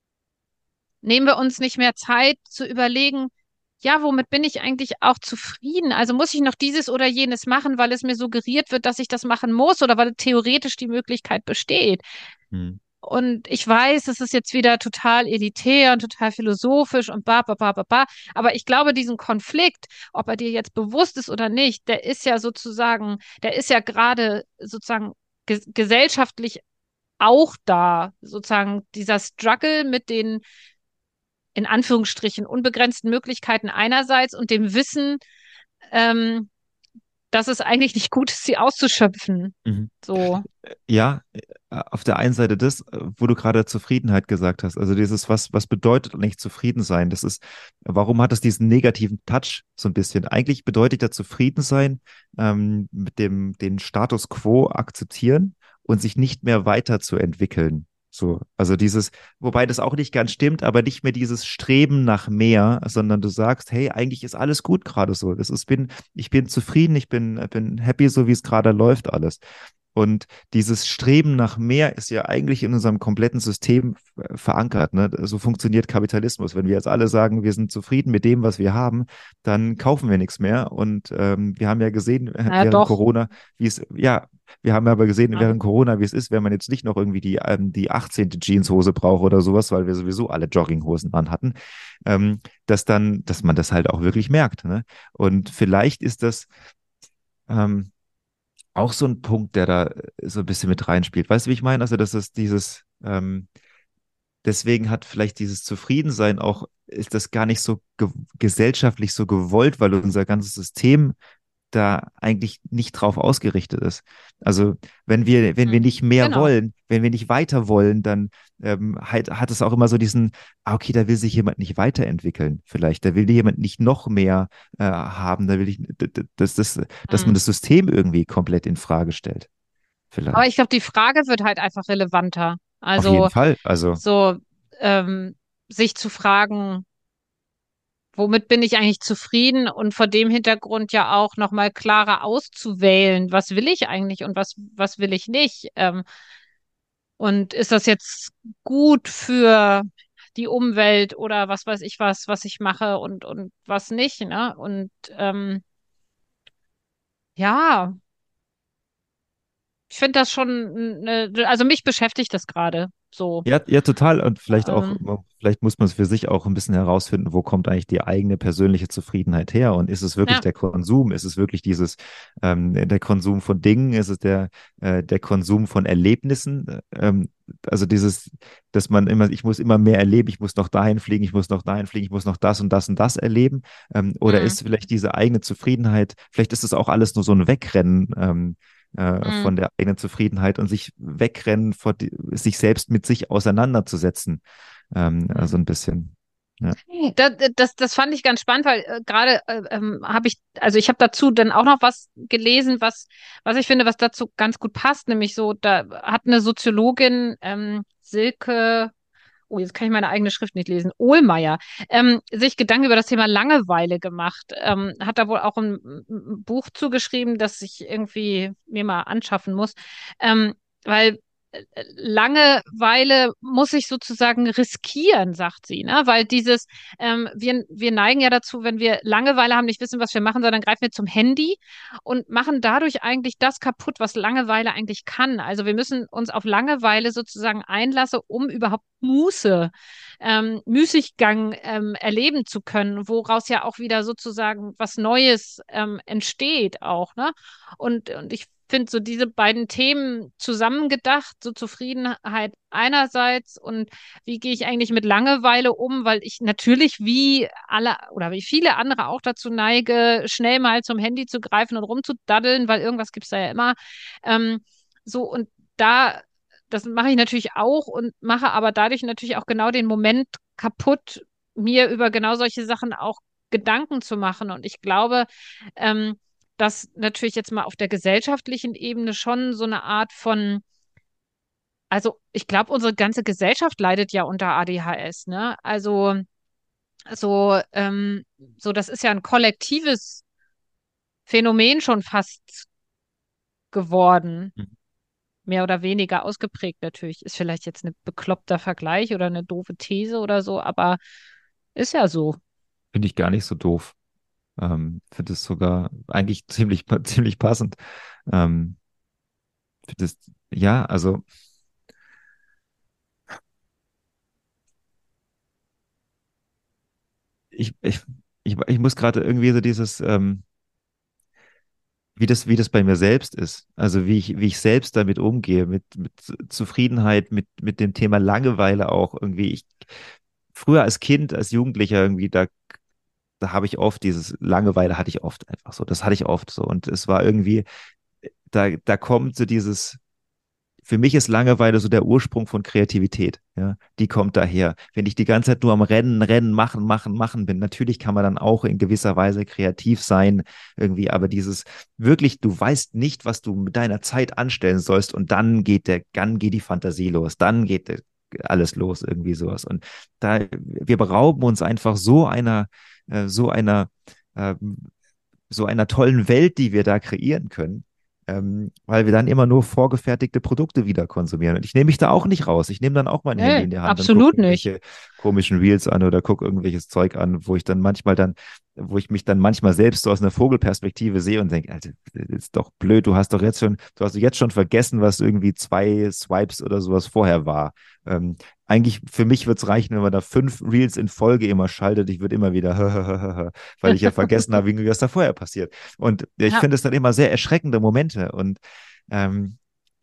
nehmen wir uns nicht mehr Zeit zu überlegen, ja, womit bin ich eigentlich auch zufrieden? Also muss ich noch dieses oder jenes machen, weil es mir suggeriert wird, dass ich das machen muss oder weil theoretisch die Möglichkeit besteht. Mhm. Und ich weiß, es ist jetzt wieder total elitär und total philosophisch und ba, ba, ba, ba, ba. Aber ich glaube, diesen Konflikt, ob er dir jetzt bewusst ist oder nicht, der ist ja sozusagen, der ist ja gerade sozusagen ge gesellschaftlich auch da. Sozusagen dieser Struggle mit den in Anführungsstrichen unbegrenzten Möglichkeiten einerseits und dem Wissen, ähm, dass es eigentlich nicht gut ist, sie auszuschöpfen. Mhm. So. Ja, äh, auf der einen Seite das, äh, wo du gerade Zufriedenheit gesagt hast. Also dieses, was, was bedeutet eigentlich zufrieden sein? Das ist, warum hat es diesen negativen Touch so ein bisschen? Eigentlich bedeutet ja zufrieden sein, ähm, mit dem, den Status quo akzeptieren und sich nicht mehr weiterzuentwickeln. So, also dieses, wobei das auch nicht ganz stimmt, aber nicht mehr dieses Streben nach mehr, sondern du sagst, hey, eigentlich ist alles gut gerade so. Das ist, bin, ich bin zufrieden, ich bin, bin happy, so wie es gerade läuft alles. Und dieses Streben nach mehr ist ja eigentlich in unserem kompletten System äh, verankert. Ne? So funktioniert Kapitalismus. Wenn wir jetzt alle sagen, wir sind zufrieden mit dem, was wir haben, dann kaufen wir nichts mehr. Und ähm, wir haben ja gesehen äh, Naja, während doch. Corona, wie es, ja, wir haben aber gesehen Ja. während Corona, wie es ist, wenn man jetzt nicht noch irgendwie die, ähm, die achtzehnte Jeanshose braucht oder sowas, weil wir sowieso alle Jogginghosen an hatten, ähm, dass dann, dass man das halt auch wirklich merkt. Ne? Und vielleicht ist das, ähm, auch so ein Punkt, der da äh, so ein bisschen mit reinspielt. Weißt du, wie ich meine? Also, das ist dieses, ähm, deswegen hat vielleicht dieses Zufriedensein auch, ist das gar nicht so ge gesellschaftlich so gewollt, weil unser ganzes System da eigentlich nicht drauf ausgerichtet ist. Also wenn wir, wenn wir Mhm. nicht mehr Genau. wollen, wenn wir nicht weiter wollen, dann ähm, halt, hat es auch immer so diesen, ah, okay, da will sich jemand nicht weiterentwickeln, vielleicht. Da will jemand nicht noch mehr äh, haben, da will ich, d- d- dass, das, dass man Mhm. das System irgendwie komplett in Frage stellt, Aber ich vielleicht. glaube, die Frage wird halt einfach relevanter. Auf jeden Also Fall. Also, so ähm, sich zu fragen, womit bin ich eigentlich zufrieden und vor dem Hintergrund ja auch nochmal klarer auszuwählen, was will ich eigentlich und was, was will ich nicht. Ähm, und ist das jetzt gut für die Umwelt oder was weiß ich was, was ich mache und, und was nicht, ne? Und ähm, ja, ich finde das schon, ne, also mich beschäftigt das gerade so. ja, ja, total. Und vielleicht auch, Ähm, vielleicht muss man es für sich auch ein bisschen herausfinden, wo kommt eigentlich die eigene persönliche Zufriedenheit her? Und ist es wirklich ja. der Konsum? Ist es wirklich dieses, ähm, der Konsum von Dingen? Ist es der, äh, der Konsum von Erlebnissen? Ähm, also dieses, dass man immer, ich muss immer mehr erleben, ich muss noch dahin fliegen, ich muss noch dahin fliegen, ich muss noch das und das und das erleben. Ähm, oder Mm, ist vielleicht diese eigene Zufriedenheit, vielleicht ist es auch alles nur so ein Wegrennen, ähm, äh, mm. von der eigenen Zufriedenheit und sich wegrennen, vor die, sich selbst mit sich auseinanderzusetzen. Ähm, also Mm. ein bisschen. Ja. Das, das, das fand ich ganz spannend, weil äh, gerade äh, ähm, habe ich, also ich habe dazu dann auch noch was gelesen, was, was ich finde, was dazu ganz gut passt, nämlich so, da hat eine Soziologin, ähm, Silke, oh, jetzt kann ich meine eigene Schrift nicht lesen, Ohlmeier, ähm, sich Gedanken über das Thema Langeweile gemacht. Ähm, hat da wohl auch ein, ein Buch zugeschrieben, das ich irgendwie mir mal anschaffen muss. Ähm, weil äh, Langeweile muss ich sozusagen riskieren, sagt sie, ne? Weil dieses, ähm, wir, wir neigen ja dazu, wenn wir Langeweile haben, nicht wissen, was wir machen, sondern greifen wir zum Handy und machen dadurch eigentlich das kaputt, was Langeweile eigentlich kann. Also wir müssen uns auf Langeweile sozusagen einlassen, um überhaupt Muße, ähm, Müßiggang ähm, erleben zu können, woraus ja auch wieder sozusagen was Neues ähm, entsteht auch, ne? Und, und ich finde so diese beiden Themen zusammengedacht, so Zufriedenheit einerseits und wie gehe ich eigentlich mit Langeweile um, weil ich natürlich wie alle oder wie viele andere auch dazu neige, schnell mal zum Handy zu greifen und rumzudaddeln, weil irgendwas gibt es da ja immer. Ähm, so und da, das mache ich natürlich auch und mache aber dadurch natürlich auch genau den Moment kaputt, mir über genau solche Sachen auch Gedanken zu machen. Und ich glaube, ähm, dass natürlich jetzt mal auf der gesellschaftlichen Ebene schon so eine Art von, also ich glaube, unsere ganze Gesellschaft leidet ja unter A D H S, ne? Also so, ähm, so das ist ja ein kollektives Phänomen schon fast geworden, mehr oder weniger ausgeprägt natürlich. Ist vielleicht jetzt ein bekloppter Vergleich oder eine doofe These oder so, aber ist ja so. Finde ich gar nicht so doof. Ähm, finde es sogar eigentlich ziemlich, ziemlich passend. Ähm, finde es, ja, also ich, ich, ich, ich muss gerade irgendwie so dieses, ähm, wie das, wie das bei mir selbst ist. Also wie ich, wie ich selbst damit umgehe, mit, mit Zufriedenheit, mit, mit dem Thema Langeweile auch irgendwie. Ich, früher als Kind, als Jugendlicher irgendwie, da, da habe ich oft dieses Langeweile hatte ich oft einfach so. Das hatte ich oft so. Und es war irgendwie, da, da kommt so dieses, für mich ist Langeweile so der Ursprung von Kreativität. Ja, die kommt daher. Wenn ich die ganze Zeit nur am Rennen, Rennen, machen, machen, machen bin, natürlich kann man dann auch in gewisser Weise kreativ sein irgendwie, aber dieses wirklich, du weißt nicht, was du mit deiner Zeit anstellen sollst und dann geht der, dann geht die Fantasie los, dann geht der, alles los, irgendwie sowas. Und da, wir berauben uns einfach so einer, äh, so einer, äh, so einer tollen Welt, die wir da kreieren können, ähm, weil wir dann immer nur vorgefertigte Produkte wieder konsumieren. Und ich nehme mich da auch nicht raus. Ich nehme dann auch mein Handy Nee, in die Hand und gucke absolut nicht. irgendwelche komischen Reels an oder gucke irgendwelches Zeug an, wo ich dann manchmal dann, wo ich mich dann manchmal selbst so aus einer Vogelperspektive sehe und denke, Alter, das ist doch blöd, du hast doch jetzt schon, du hast jetzt schon vergessen, was irgendwie zwei Swipes oder sowas vorher war. Ähm, eigentlich für mich wird es reichen, wenn man da fünf Reels in Folge immer schaltet. Ich würde immer wieder, weil ich ja vergessen habe, wie was da vorher passiert. Und ich Ja, finde es dann immer sehr erschreckende Momente. Und ähm,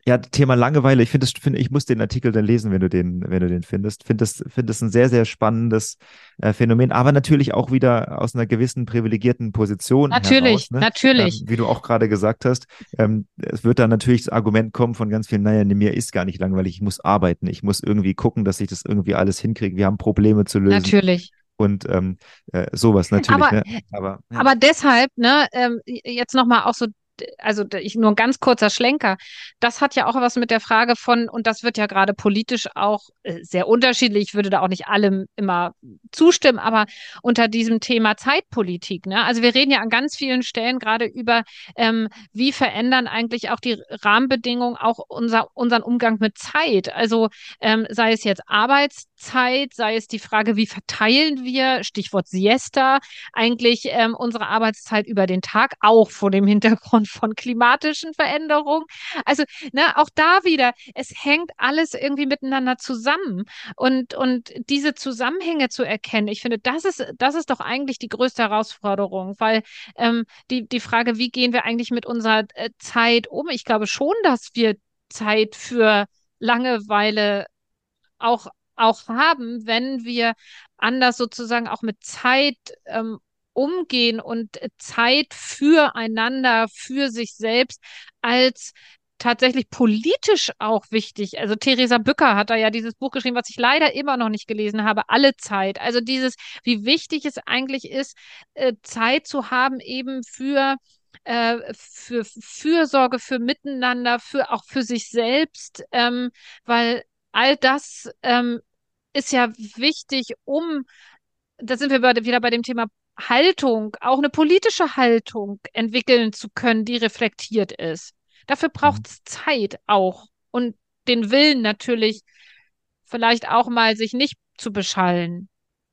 Ja, Thema Langeweile. Ich finde, find, ich muss den Artikel dann lesen, wenn du den, wenn du den findest. Finde das, finde das ein sehr, sehr spannendes äh, Phänomen, aber natürlich auch wieder aus einer gewissen privilegierten Position heraus, Natürlich, ne? Ähm, natürlich, wie du auch gerade gesagt hast. Ähm, es wird dann natürlich das Argument kommen von ganz vielen, naja, nee, mir ist gar nicht langweilig, ich muss arbeiten, ich muss irgendwie gucken, dass ich das irgendwie alles hinkriege. Wir haben Probleme zu lösen natürlich. und ähm, äh, sowas natürlich, Aber ne? Aber ja. Aber deshalb, ne, ähm, jetzt nochmal auch so, also ich, nur ein ganz kurzer Schlenker. Das hat ja auch was mit der Frage von, und das wird ja gerade politisch auch äh, sehr unterschiedlich, ich würde da auch nicht allem immer zustimmen, aber unter diesem Thema Zeitpolitik, ne? Also wir reden ja an ganz vielen Stellen gerade über, ähm, wie verändern eigentlich auch die Rahmenbedingungen auch unser, unseren Umgang mit Zeit. Also ähm, sei es jetzt Arbeitszeit, sei es die Frage, wie verteilen wir, Stichwort Siesta, eigentlich ähm, unsere Arbeitszeit über den Tag, auch vor dem Hintergrund von klimatischen Veränderungen. Also ne, auch da wieder, es hängt alles irgendwie miteinander zusammen. Und, und diese Zusammenhänge zu erkennen, ich finde, das ist, das ist doch eigentlich die größte Herausforderung, weil ähm, die, die Frage, wie gehen wir eigentlich mit unserer äh, Zeit um? Ich glaube schon, dass wir Zeit für Langeweile auch, auch haben, wenn wir anders sozusagen auch mit Zeit ähm, umgehen und äh, Zeit füreinander, für sich selbst als tatsächlich politisch auch wichtig. Also Theresa Bücker hat da ja dieses Buch geschrieben, was ich leider immer noch nicht gelesen habe, Alle Zeit. Also dieses, wie wichtig es eigentlich ist, äh, Zeit zu haben eben für äh, für Fürsorge, für Miteinander, für auch für sich selbst, ähm, weil all das ähm, ist ja wichtig, um, da sind wir bei, wieder bei dem Thema Haltung, auch eine politische Haltung entwickeln zu können, die reflektiert ist. Dafür braucht es Zeit auch und den Willen natürlich, vielleicht auch mal sich nicht zu beschallen.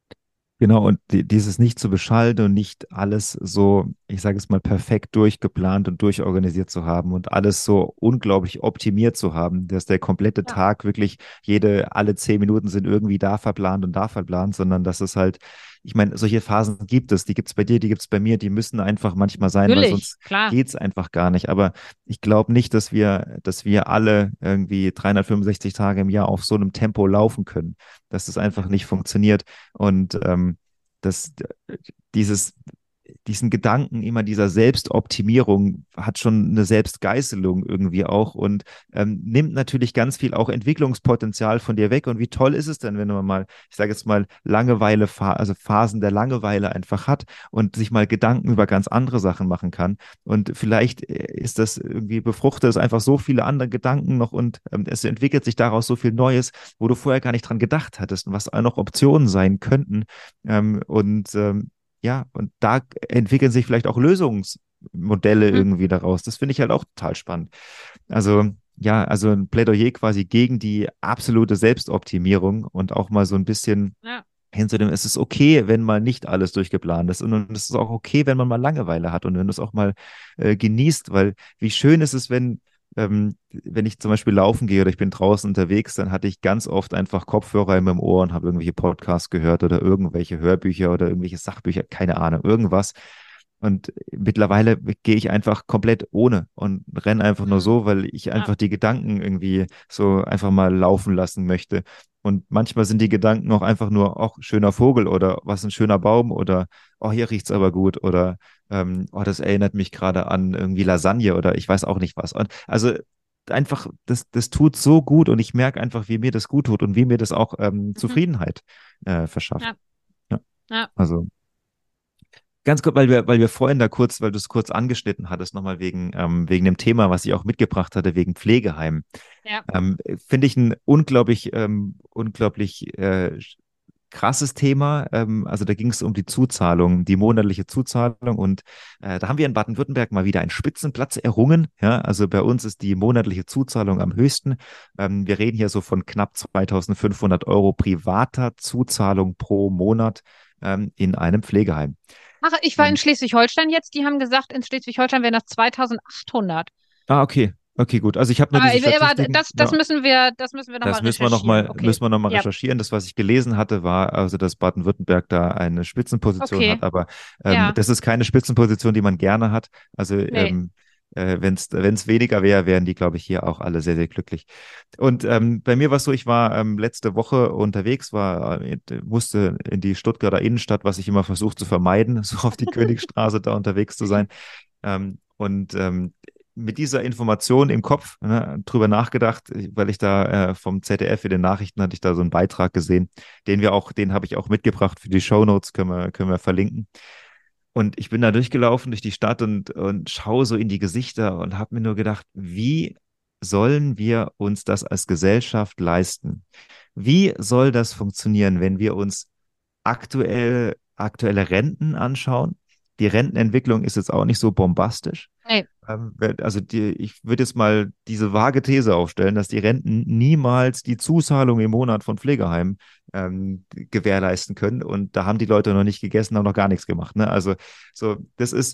Genau, und die, dieses nicht zu beschallen und nicht alles so, ich sage es mal, perfekt durchgeplant und durchorganisiert zu haben und alles so unglaublich optimiert zu haben, dass der komplette Ja, Tag wirklich jede, alle zehn Minuten sind irgendwie da verplant und da verplant, sondern dass es halt, ich meine, solche Phasen gibt es, die gibt es bei dir, die gibt es bei mir, die müssen einfach manchmal sein, weil natürlich, sonst klar. geht es einfach gar nicht. Aber ich glaube nicht, dass wir, dass wir alle irgendwie dreihundertfünfundsechzig Tage im Jahr auf so einem Tempo laufen können, dass das einfach nicht funktioniert. Und ähm, das, dieses, diesen Gedanken immer dieser Selbstoptimierung hat schon eine Selbstgeißelung irgendwie auch und ähm, nimmt natürlich ganz viel auch Entwicklungspotenzial von dir weg. Und wie toll ist es denn, wenn man mal, ich sage jetzt mal, Langeweile, also Phasen der Langeweile einfach hat und sich mal Gedanken über ganz andere Sachen machen kann. Und vielleicht äh, ist das irgendwie befruchtet es einfach so viele andere Gedanken noch und ähm, es entwickelt sich daraus so viel Neues, wo du vorher gar nicht dran gedacht hattest und was auch noch Optionen sein könnten. Ähm, und ähm, ja, und da entwickeln sich vielleicht auch Lösungsmodelle Hm, irgendwie daraus. Das finde ich halt auch total spannend. Also, ja, also ein Plädoyer quasi gegen die absolute Selbstoptimierung und auch mal so ein bisschen ja. hinzu dem, es ist okay, wenn mal nicht alles durchgeplant ist. Und, und es ist auch okay, wenn man mal Langeweile hat und wenn du es auch mal äh, genießt, weil wie schön ist es, wenn, ähm, wenn ich zum Beispiel laufen gehe oder ich bin draußen unterwegs, dann hatte ich ganz oft einfach Kopfhörer in meinem Ohr und habe irgendwelche Podcasts gehört oder irgendwelche Hörbücher oder irgendwelche Sachbücher, keine Ahnung, irgendwas. Und mittlerweile gehe ich einfach komplett ohne und renne einfach nur Hm, so, weil ich ja. einfach die Gedanken irgendwie so einfach mal laufen lassen möchte. Und manchmal sind die Gedanken auch einfach nur, ach, schöner Vogel oder was ein schöner Baum oder oh, hier riecht's aber gut oder ähm, oh, das erinnert mich gerade an irgendwie Lasagne oder ich weiß auch nicht was. Und also einfach, das, das tut so gut und ich merke einfach, wie mir das gut tut und wie mir das auch ähm, Mhm. Zufriedenheit äh, verschafft. Ja, Ja, ja, also. Ganz kurz, weil wir, weil wir vorhin da kurz, weil du es kurz angeschnitten hattest, nochmal wegen, ähm, wegen dem Thema, was ich auch mitgebracht hatte, wegen Pflegeheim. ja. Ähm, finde ich ein unglaublich, ähm, unglaublich äh, krasses Thema. Ähm, also da ging es um die Zuzahlung, die monatliche Zuzahlung. Und äh, da haben wir in Baden-Württemberg mal wieder einen Spitzenplatz errungen. Ja, also bei uns ist die monatliche Zuzahlung am höchsten. Ähm, wir reden hier so von knapp zweitausendfünfhundert Euro privater Zuzahlung pro Monat ähm, in einem Pflegeheim. Ach, ich war in Und Schleswig-Holstein jetzt, die haben gesagt, in Schleswig-Holstein wären das zweitausendachthundert. ah, okay. Okay, gut. Also ich habe nur Aber, diese aber Statistiken. das, das Ja, müssen wir, das müssen wir das nochmal müssen wir noch recherchieren. mal, Okay. müssen wir noch mal Ja, recherchieren. Das, was ich gelesen hatte, war also, dass Baden-Württemberg da eine Spitzenposition okay. hat, aber ähm, Ja, das ist keine Spitzenposition, die man gerne hat. Also nee. ähm, äh, wenn es wenn es weniger wäre, wären die, glaube ich, hier auch alle sehr, sehr glücklich. Und ähm, bei mir war es so, ich war ähm, letzte Woche unterwegs, war, äh, musste in die Stuttgarter Innenstadt, was ich immer versuche zu vermeiden, so auf die Königstraße da unterwegs zu sein. Ähm, und ähm, mit dieser Information im Kopf, ne, drüber nachgedacht, weil ich da äh, vom Z D F in den Nachrichten hatte ich da so einen Beitrag gesehen, den wir auch, den habe ich auch mitgebracht für die Shownotes, können wir, können wir verlinken. Und ich bin da durchgelaufen durch die Stadt und, und schaue so in die Gesichter und habe mir nur gedacht, wie sollen wir uns das als Gesellschaft leisten? Wie soll das funktionieren, wenn wir uns aktuell, aktuelle Renten anschauen? Die Rentenentwicklung ist jetzt auch nicht so bombastisch. Nee. Ähm, Also die, ich würde jetzt mal diese vage These aufstellen, dass die Renten niemals die Zuzahlung im Monat von Pflegeheimen ähm, gewährleisten können. Und da haben die Leute noch nicht gegessen, haben noch gar nichts gemacht. Ne? Also so, das ist,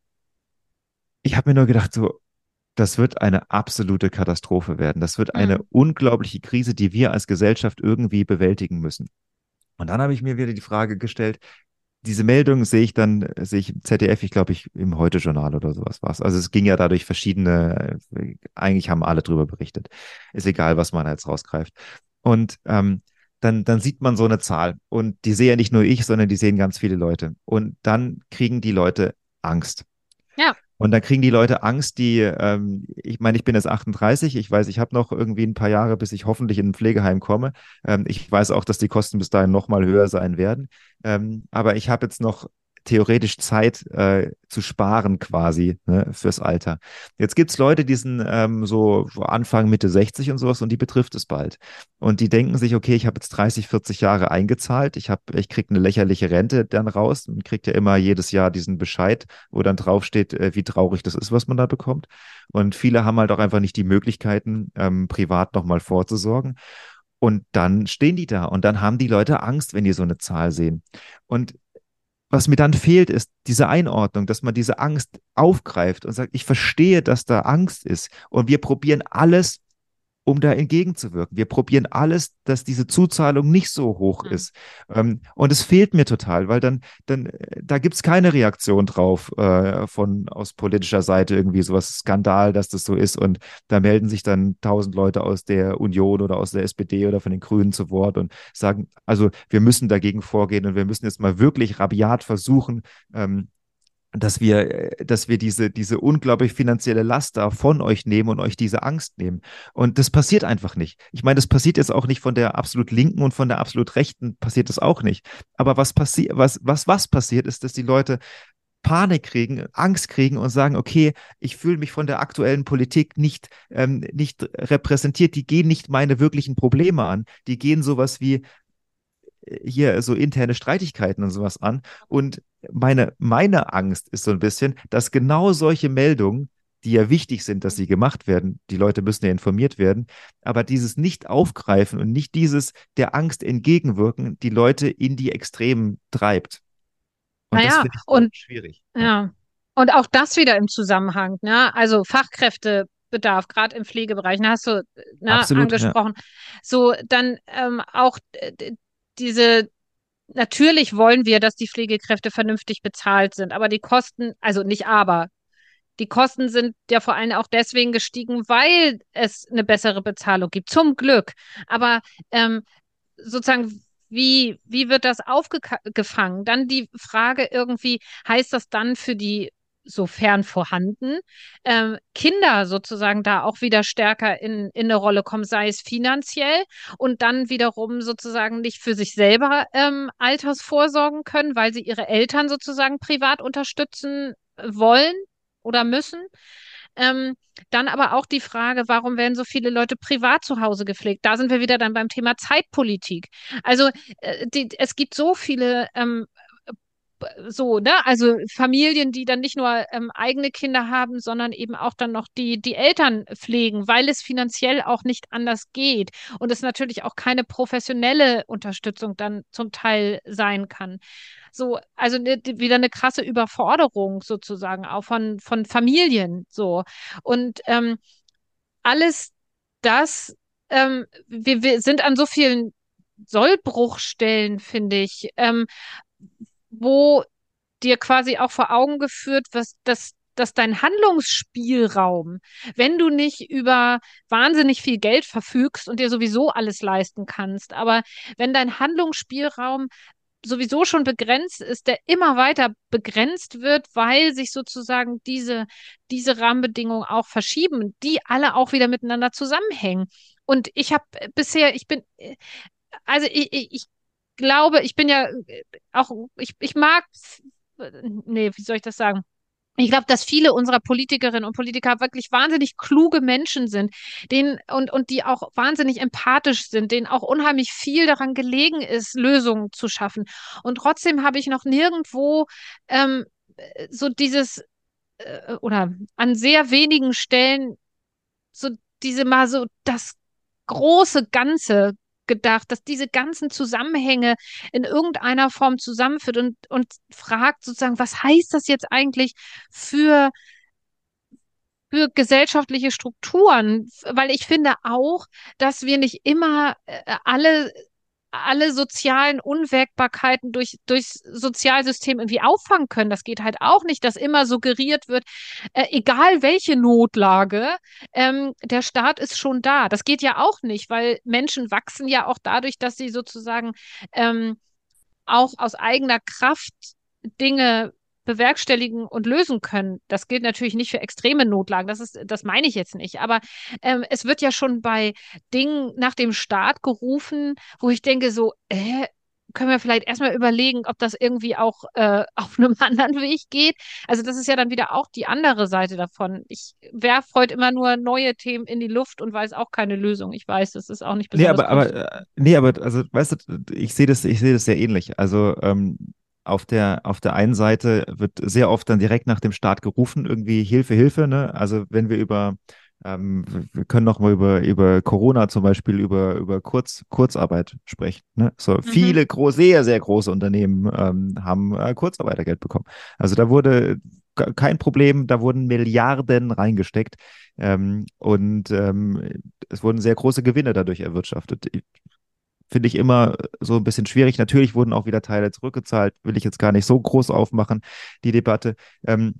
ich habe mir nur gedacht, so, das wird eine absolute Katastrophe werden. Das wird eine Hm. unglaubliche Krise, die wir als Gesellschaft irgendwie bewältigen müssen. Und dann habe ich mir wieder die Frage gestellt, diese Meldung sehe ich dann, äh, sehe ich im Z D F, ich glaube, ich im Heute-Journal oder sowas war es. Also es ging ja dadurch verschiedene, äh, eigentlich haben alle drüber berichtet. Ist egal, was man jetzt rausgreift. Und ähm, dann, dann sieht man so eine Zahl. Und die sehe ja nicht nur ich, sondern die sehen ganz viele Leute. Und dann kriegen die Leute Angst. Ja. Und dann kriegen die Leute Angst, die, ähm, ich meine, ich bin jetzt achtunddreißig, ich weiß, ich habe noch irgendwie ein paar Jahre, bis ich hoffentlich in ein Pflegeheim komme. Ähm, ich weiß auch, dass die Kosten bis dahin noch mal höher sein werden. Ähm, aber ich habe jetzt noch theoretisch Zeit äh, zu sparen quasi, ne, fürs Alter. Jetzt gibt es Leute, die sind ähm, so so Anfang, Mitte sechzig und sowas und die betrifft es bald. Und die denken sich, okay, ich habe jetzt dreißig, vierzig Jahre eingezahlt, ich habe, ich kriege eine lächerliche Rente dann raus und kriegt ja immer jedes Jahr diesen Bescheid, wo dann draufsteht, äh, wie traurig das ist, was man da bekommt. Und viele haben halt auch einfach nicht die Möglichkeiten, ähm, privat nochmal vorzusorgen. Und dann stehen die da und dann haben die Leute Angst, wenn die so eine Zahl sehen. Und was mir dann fehlt, ist diese Einordnung, dass man diese Angst aufgreift und sagt, ich verstehe, dass da Angst ist. Und wir probieren alles, um da entgegenzuwirken. Wir probieren alles, dass diese Zuzahlung nicht so hoch Hm. ist. Ähm, und es fehlt mir total, weil dann, dann äh, da gibt es keine Reaktion drauf äh, von aus politischer Seite irgendwie sowas Skandal, dass das so ist. Und da melden sich dann tausend Leute aus der Union oder aus der S P D oder von den Grünen zu Wort und sagen, also wir müssen dagegen vorgehen und wir müssen jetzt mal wirklich rabiat versuchen, ähm, dass wir, äh, dass wir diese, diese unglaublich finanzielle Last da von euch nehmen und euch diese Angst nehmen. Und das passiert einfach nicht. Ich meine, das passiert jetzt auch nicht von der absolut Linken und von der absolut Rechten passiert das auch nicht. Aber was passiert, was, was, was passiert ist, dass die Leute Panik kriegen, Angst kriegen und sagen, okay, ich fühle mich von der aktuellen Politik nicht, ähm, nicht repräsentiert, die gehen nicht meine wirklichen Probleme an, die gehen sowas wie, hier so interne Streitigkeiten und sowas an. Und meine, meine Angst ist so ein bisschen, dass genau solche Meldungen, die ja wichtig sind, dass sie gemacht werden, die Leute müssen ja informiert werden, aber dieses Nicht-Aufgreifen und nicht dieses der Angst entgegenwirken, die Leute in die Extremen treibt. Und das Naja, finde ich so und schwierig. Ja, ja. Und auch das wieder im Zusammenhang, ne? Also Fachkräftebedarf, gerade im Pflegebereich, ne, hast du, ne, absolut, ja. angesprochen. So, dann ähm, auch äh, d- diese, natürlich wollen wir, dass die Pflegekräfte vernünftig bezahlt sind, aber die Kosten, also nicht aber, die Kosten sind ja vor allem auch deswegen gestiegen, weil es eine bessere Bezahlung gibt, zum Glück. Aber ähm, sozusagen, wie, wie wird das aufgefangen? Dann die Frage irgendwie, heißt das dann für die, sofern vorhanden, ähm, Kinder sozusagen da auch wieder stärker in, in eine Rolle kommen, sei es finanziell und dann wiederum sozusagen nicht für sich selber ähm, Altersvorsorgen können, weil sie ihre Eltern sozusagen privat unterstützen wollen oder müssen. Ähm, Dann aber auch die Frage, warum werden so viele Leute privat zu Hause gepflegt? Da sind wir wieder dann beim Thema Zeitpolitik. Also äh, die, es gibt so viele ähm, so, ne? Also Familien, die dann nicht nur ähm, eigene Kinder haben, sondern eben auch dann noch die, die Eltern pflegen, weil es finanziell auch nicht anders geht und es natürlich auch keine professionelle Unterstützung dann zum Teil sein kann. So, also ne, die- wieder eine krasse Überforderung sozusagen auch von, von Familien so. Und ähm, alles das, ähm, wir, wir sind an so vielen Sollbruchstellen, finde ich, ähm, wo dir quasi auch vor Augen geführt, was, dass, dass dein Handlungsspielraum, wenn du nicht über wahnsinnig viel Geld verfügst und dir sowieso alles leisten kannst, aber wenn dein Handlungsspielraum sowieso schon begrenzt ist, der immer weiter begrenzt wird, weil sich sozusagen diese, diese Rahmenbedingungen auch verschieben, die alle auch wieder miteinander zusammenhängen. Und ich habe bisher, ich bin, äh, also ich, ich, ich glaube, ich bin ja äh, auch, ich, ich mag, äh, nee, wie soll ich das sagen? Ich glaube, dass viele unserer Politikerinnen und Politiker wirklich wahnsinnig kluge Menschen sind, denen und, und die auch wahnsinnig empathisch sind, denen auch unheimlich viel daran gelegen ist, Lösungen zu schaffen. Und trotzdem habe ich noch nirgendwo ähm, so dieses äh, oder an sehr wenigen Stellen so diese mal so das große Ganze gedacht, dass diese ganzen Zusammenhänge in irgendeiner Form zusammenführt und, und fragt sozusagen, was heißt das jetzt eigentlich für, für gesellschaftliche Strukturen? Weil ich finde auch, dass wir nicht immer äh, alle alle sozialen Unwägbarkeiten durch, durchs Sozialsystem irgendwie auffangen können. Das geht halt auch nicht, dass immer suggeriert wird, äh, egal welche Notlage, ähm, der Staat ist schon da. Das geht ja auch nicht, weil Menschen wachsen ja auch dadurch, dass sie sozusagen ähm, auch aus eigener Kraft Dinge bewerkstelligen und lösen können. Das gilt natürlich nicht für extreme Notlagen, das ist, das meine ich jetzt nicht. Aber ähm, es wird ja schon bei Dingen nach dem Staat gerufen, wo ich denke, so, äh, können wir vielleicht erstmal überlegen, ob das irgendwie auch äh, auf einem anderen Weg geht. Also das ist ja dann wieder auch die andere Seite davon. Ich werfe heute immer nur neue Themen in die Luft und weiß auch keine Lösung. Ich weiß, das ist auch nicht Nee, besonders aber, aber, konstruktiv. äh, nee, aber, also, weißt du, ich sehe das, ich sehe das sehr ähnlich. Also, ähm, auf der, auf der einen Seite wird sehr oft dann direkt nach dem Staat gerufen, irgendwie Hilfe, Hilfe, ne? Also, wenn wir über, ähm, wir können noch mal über, über Corona zum Beispiel, über, über Kurz, Kurzarbeit sprechen, ne? So, Mhm. viele gro sehr, sehr große Unternehmen, ähm, haben äh, Kurzarbeitergeld bekommen. Also, da wurde ke- kein Problem, da wurden Milliarden reingesteckt. Ähm, und ähm, es wurden sehr große Gewinne dadurch erwirtschaftet. Finde ich immer so ein bisschen schwierig. Natürlich wurden auch wieder Teile zurückgezahlt, will ich jetzt gar nicht so groß aufmachen, die Debatte. Ähm,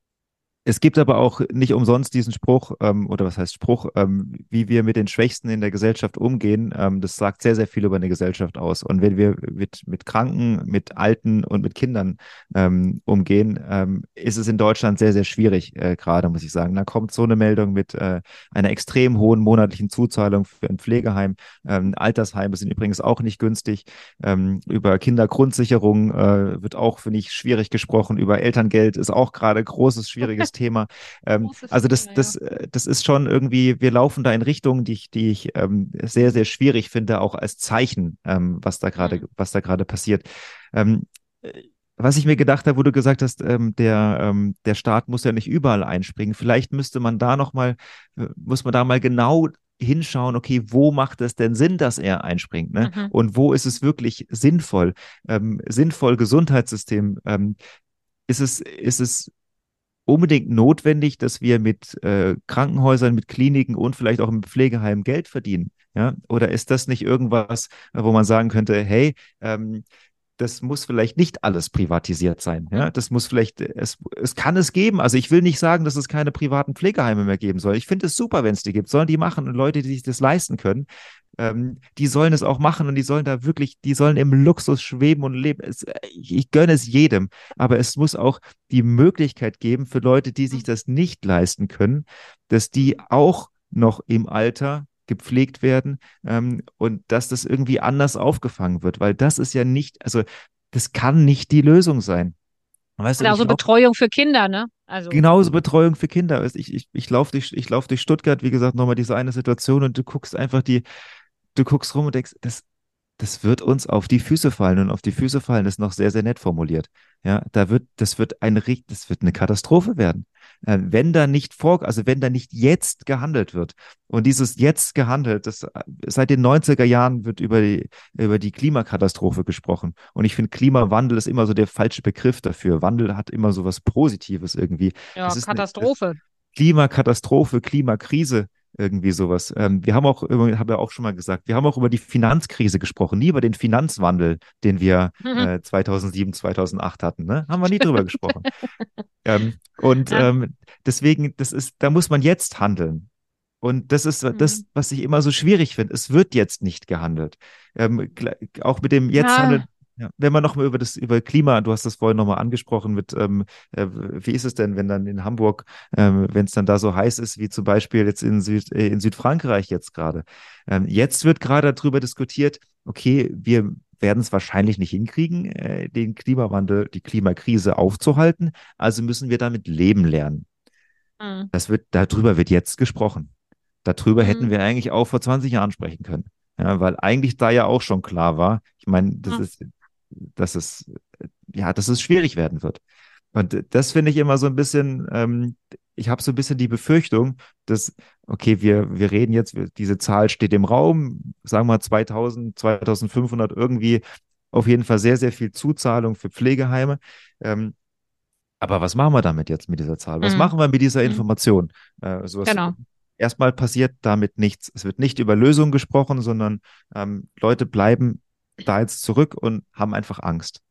Es gibt aber auch nicht umsonst diesen Spruch, ähm, oder was heißt Spruch, ähm, wie wir mit den Schwächsten in der Gesellschaft umgehen. Ähm, das sagt sehr, sehr viel über eine Gesellschaft aus. Und wenn wir mit, mit Kranken, mit Alten und mit Kindern ähm, umgehen, ähm, ist es in Deutschland sehr, sehr schwierig, äh, gerade, muss ich sagen. Da kommt so eine Meldung mit äh, einer extrem hohen monatlichen Zuzahlung für ein Pflegeheim. Ähm, Altersheime sind übrigens auch nicht günstig. Ähm, über Kindergrundsicherung äh, wird auch, finde ich, schwierig gesprochen. Über Elterngeld ist auch gerade großes, schwieriges Thema. Ähm, Großes also das, Thema, ja. das, äh, das ist schon irgendwie, wir laufen da in Richtungen, die ich, die ich ähm, sehr, sehr schwierig finde, auch als Zeichen, ähm, was da gerade, Mhm. was da gerade passiert. Ähm, äh, Was ich mir gedacht habe, wo du gesagt hast, ähm, der, ähm, der Staat muss ja nicht überall einspringen. Vielleicht müsste man da noch mal, äh, muss man da mal genau hinschauen, okay, wo macht es denn Sinn, dass er einspringt, ne? Mhm. Und wo ist es wirklich sinnvoll? Ähm, sinnvoll Gesundheitssystem, ähm, ist es, ist es unbedingt notwendig, dass wir mit äh, Krankenhäusern, mit Kliniken und vielleicht auch im Pflegeheim Geld verdienen? Ja? Oder ist das nicht irgendwas, äh, wo man sagen könnte, hey, ähm, das muss vielleicht nicht alles privatisiert sein. Mhm. Ja, das muss vielleicht, es, es kann es geben. Also ich will nicht sagen, dass es keine privaten Pflegeheime mehr geben soll. Ich finde es super, wenn es die gibt. Sollen die machen und Leute, die sich das leisten können, ähm, die sollen es auch machen und die sollen da wirklich, die sollen im Luxus schweben und leben. Es, ich, ich gönne es jedem, aber es muss auch die Möglichkeit geben für Leute, die sich das nicht leisten können, dass die auch noch im Alter gepflegt werden, ähm, und dass das irgendwie anders aufgefangen wird, weil das ist ja nicht, also das kann nicht die Lösung sein. Weißt du, Oder auch ich so laufe Betreuung für Kinder, ne? Also, genauso Betreuung für Kinder. Weißt, ich, ich, ich laufe durch, ich lauf durch Stuttgart, wie gesagt, nochmal diese eine Situation und du guckst einfach die, du guckst rum und denkst, das, das wird uns auf die Füße fallen und auf die Füße fallen ist noch sehr, sehr nett formuliert. Ja, da wird, das wird ein, richt- das wird eine Katastrophe werden. Äh, wenn da nicht vor, also wenn da nicht jetzt gehandelt wird. Und dieses jetzt gehandelt, das, äh, seit den neunziger Jahren wird über die, über die Klimakatastrophe gesprochen. Und ich finde, Klimawandel ist immer so der falsche Begriff dafür. Wandel hat immer so was Positives irgendwie. ja, Das ist eine, das Katastrophe. Klimakatastrophe, Klimakrise. Irgendwie sowas. Ähm, wir haben auch, über- habe ja auch schon mal gesagt, wir haben auch über die Finanzkrise gesprochen, nie über den Finanzwandel, den wir äh, zweitausendsieben, zweitausendacht hatten. Ne? Haben wir nie drüber gesprochen. Ähm, und Ja. ähm, deswegen, das ist, da muss man jetzt handeln. Und das ist das, Hm. was ich immer so schwierig finde. Es wird jetzt nicht gehandelt. Ähm, gle- auch mit dem jetzt handeln. Ja. Ja, wenn man noch mal über das über Klima, du hast das vorhin nochmal angesprochen mit, ähm, äh, wie ist es denn, wenn dann in Hamburg, ähm, wenn es dann da so heiß ist, wie zum Beispiel jetzt in Süd, äh, in Südfrankreich jetzt gerade. Ähm, jetzt wird gerade darüber diskutiert, okay, wir werden es wahrscheinlich nicht hinkriegen, äh, den Klimawandel, die Klimakrise aufzuhalten, also müssen wir damit leben lernen. Hm. Das wird, darüber wird jetzt gesprochen. Darüber hätten Hm. wir eigentlich auch vor zwanzig Jahren sprechen können. Ja, weil eigentlich da ja auch schon klar war, ich meine, das Hm. ist, dass es, ja, dass es schwierig werden wird. Und das finde ich immer so ein bisschen, ähm, ich habe so ein bisschen die Befürchtung, dass, okay, wir, wir reden jetzt, wir, diese Zahl steht im Raum, sagen wir zweitausend, zweitausendfünfhundert irgendwie, auf jeden Fall sehr, sehr viel Zuzahlung für Pflegeheime. Ähm, aber was machen wir damit jetzt mit dieser Zahl? Was Hm. machen wir mit dieser Hm. Information? Äh, sowas, Genau. erstmal passiert damit nichts. Es wird nicht über Lösungen gesprochen, sondern ähm, Leute bleiben da jetzt zurück und haben einfach Angst.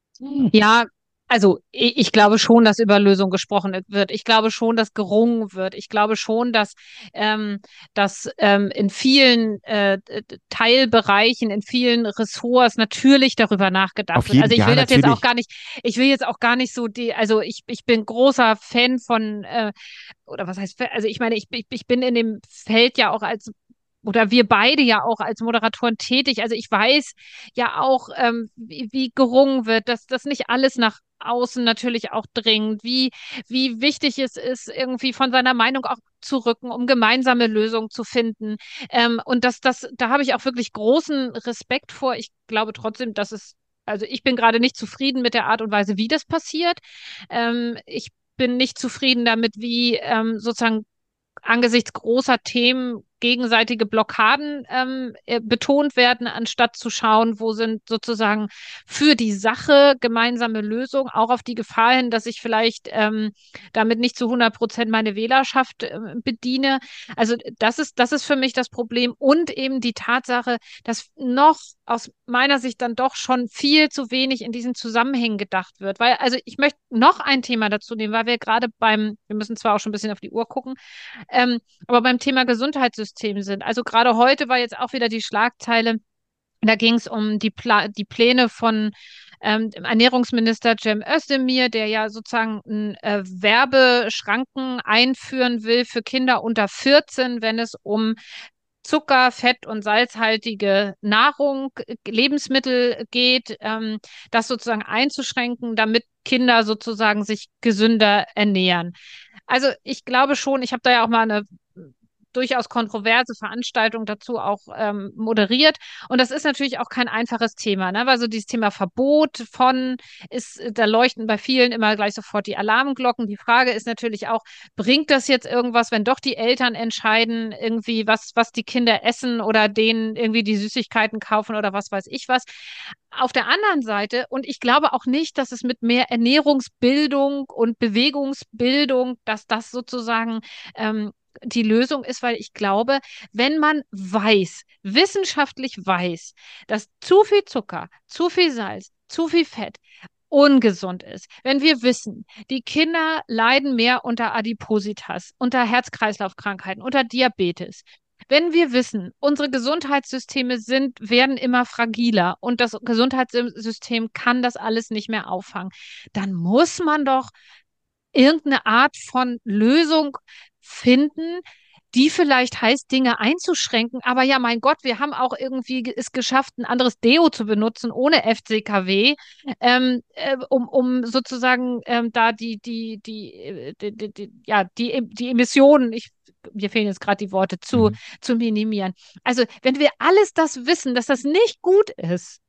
Ja, also ich, ich glaube schon, dass über Lösungen gesprochen wird. Ich glaube schon, dass gerungen wird. Ich glaube schon, dass, ähm, dass ähm, in vielen äh, Teilbereichen, in vielen Ressorts natürlich darüber nachgedacht Auf wird. jeden, Also ich ja, will das jetzt auch natürlich. gar nicht, ich will jetzt auch gar nicht so die, also ich, ich bin großer Fan von äh, oder was heißt, also ich meine, ich, ich, ich bin in dem Feld ja auch als, oder wir beide ja auch als Moderatoren tätig. Also ich weiß ja auch, ähm, wie, wie gerungen wird, dass das nicht alles nach außen natürlich auch dringt, wie, wie wichtig es ist, irgendwie von seiner Meinung auch zu rücken, um gemeinsame Lösungen zu finden. Ähm, und das, das, da habe ich auch wirklich großen Respekt vor. Ich glaube trotzdem, dass es, also ich bin gerade nicht zufrieden mit der Art und Weise, wie das passiert. Ähm, ich bin nicht zufrieden damit, wie ähm, sozusagen angesichts großer Themen gegenseitige Blockaden ähm, äh, betont werden, anstatt zu schauen, wo sind sozusagen für die Sache gemeinsame Lösungen, auch auf die Gefahr hin, dass ich vielleicht ähm, damit nicht zu hundert Prozent meine Wählerschaft äh, bediene. Also das ist, das ist für mich das Problem und eben die Tatsache, dass noch aus meiner Sicht dann doch schon viel zu wenig in diesen Zusammenhängen gedacht wird. Weil, also ich möchte noch ein Thema dazu nehmen, weil wir gerade beim, wir müssen zwar auch schon ein bisschen auf die Uhr gucken, ähm, aber beim Thema Gesundheitssystem sind. Also gerade heute war jetzt auch wieder die Schlagzeile, da ging es um die, Pla die Pläne von ähm, dem Ernährungsminister Cem Özdemir, der ja sozusagen ein, äh, Werbeschranken einführen will für Kinder unter vierzehn, wenn es um Zucker, Fett und salzhaltige Nahrung, äh, Lebensmittel geht, ähm, das sozusagen einzuschränken, damit Kinder sozusagen sich gesünder ernähren. Also ich glaube schon, ich habe da ja auch mal eine durchaus kontroverse Veranstaltung dazu auch ähm, moderiert. Und das ist natürlich auch kein einfaches Thema, ne? Weil so dieses Thema Verbot von ist, da leuchten bei vielen immer gleich sofort die Alarmglocken. Die Frage ist natürlich auch, bringt das jetzt irgendwas, wenn doch die Eltern entscheiden, irgendwie, was, was die Kinder essen oder denen irgendwie die Süßigkeiten kaufen oder was weiß ich was. Auf der anderen Seite, und ich glaube auch nicht, dass es mit mehr Ernährungsbildung und Bewegungsbildung, dass das sozusagen ähm, die Lösung ist, weil ich glaube, wenn man weiß, wissenschaftlich weiß, dass zu viel Zucker, zu viel Salz, zu viel Fett ungesund ist, wenn wir wissen, die Kinder leiden mehr unter Adipositas, unter Herz-Kreislauf-Krankheiten, unter Diabetes, wenn wir wissen, unsere Gesundheitssysteme sind, werden immer fragiler und das Gesundheitssystem kann das alles nicht mehr auffangen, dann muss man doch irgendeine Art von Lösung finden, die vielleicht heißt, Dinge einzuschränken. Aber ja, mein Gott, wir haben auch irgendwie es geschafft, ein anderes Deo zu benutzen ohne F C K W, ähm, äh, um, um sozusagen ähm, da die, die, die, äh, die, die, die, ja, die, die Emissionen, ich, mir fehlen jetzt gerade die Worte, zu, Mhm. zu minimieren. Also, wenn wir alles das wissen, dass das nicht gut ist,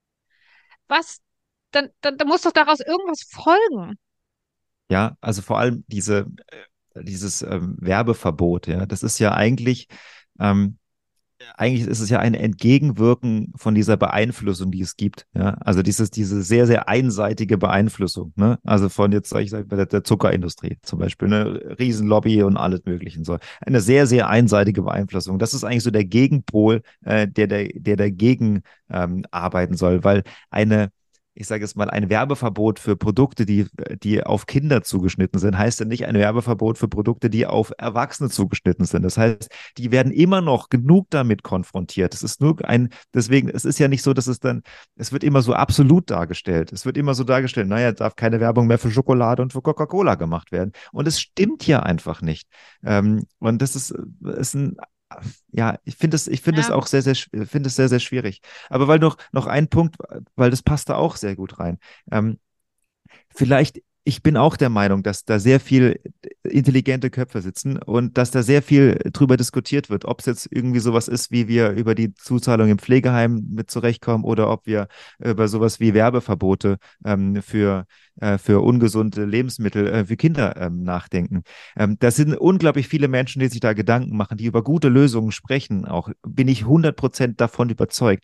was, dann, dann, dann muss doch daraus irgendwas folgen. Ja, also vor allem diese, äh, dieses ähm, Werbeverbot, ja, das ist ja eigentlich, ähm, eigentlich ist es ja ein Entgegenwirken von dieser Beeinflussung, die es gibt. Ja? Also dieses, diese sehr, sehr einseitige Beeinflussung. Ne? Also von jetzt, sag ich sag, bei der, der Zuckerindustrie zum Beispiel, eine Riesenlobby und alles Mögliche. So. Eine sehr, sehr einseitige Beeinflussung. Das ist eigentlich so der Gegenpol, äh, der, der, der dagegen ähm, arbeiten soll, weil eine ich sage jetzt mal, ein Werbeverbot für Produkte, die, die auf Kinder zugeschnitten sind, heißt ja nicht ein Werbeverbot für Produkte, die auf Erwachsene zugeschnitten sind. Das heißt, die werden immer noch genug damit konfrontiert. Es ist nur ein, deswegen, es ist ja nicht so, dass es dann, es wird immer so absolut dargestellt. Es wird immer so dargestellt, naja, darf keine Werbung mehr für Schokolade und für Coca-Cola gemacht werden. Und es stimmt ja einfach nicht. Ähm, und das ist, ist ein ja, ich finde es, ich finde es Ja. auch sehr, sehr, finde es sehr, sehr schwierig. Aber weil noch, noch ein Punkt, weil das passt da auch sehr gut rein. Ähm, vielleicht, ich bin auch der Meinung, dass da sehr viel intelligente Köpfe sitzen und dass da sehr viel drüber diskutiert wird, ob es jetzt irgendwie sowas ist, wie wir über die Zuzahlung im Pflegeheim mit zurechtkommen oder ob wir über sowas wie Werbeverbote ähm, für, äh, für ungesunde Lebensmittel äh, für Kinder ähm, nachdenken. Ähm, das sind unglaublich viele Menschen, die sich da Gedanken machen, die über gute Lösungen sprechen. Auch bin ich hundert Prozent davon überzeugt.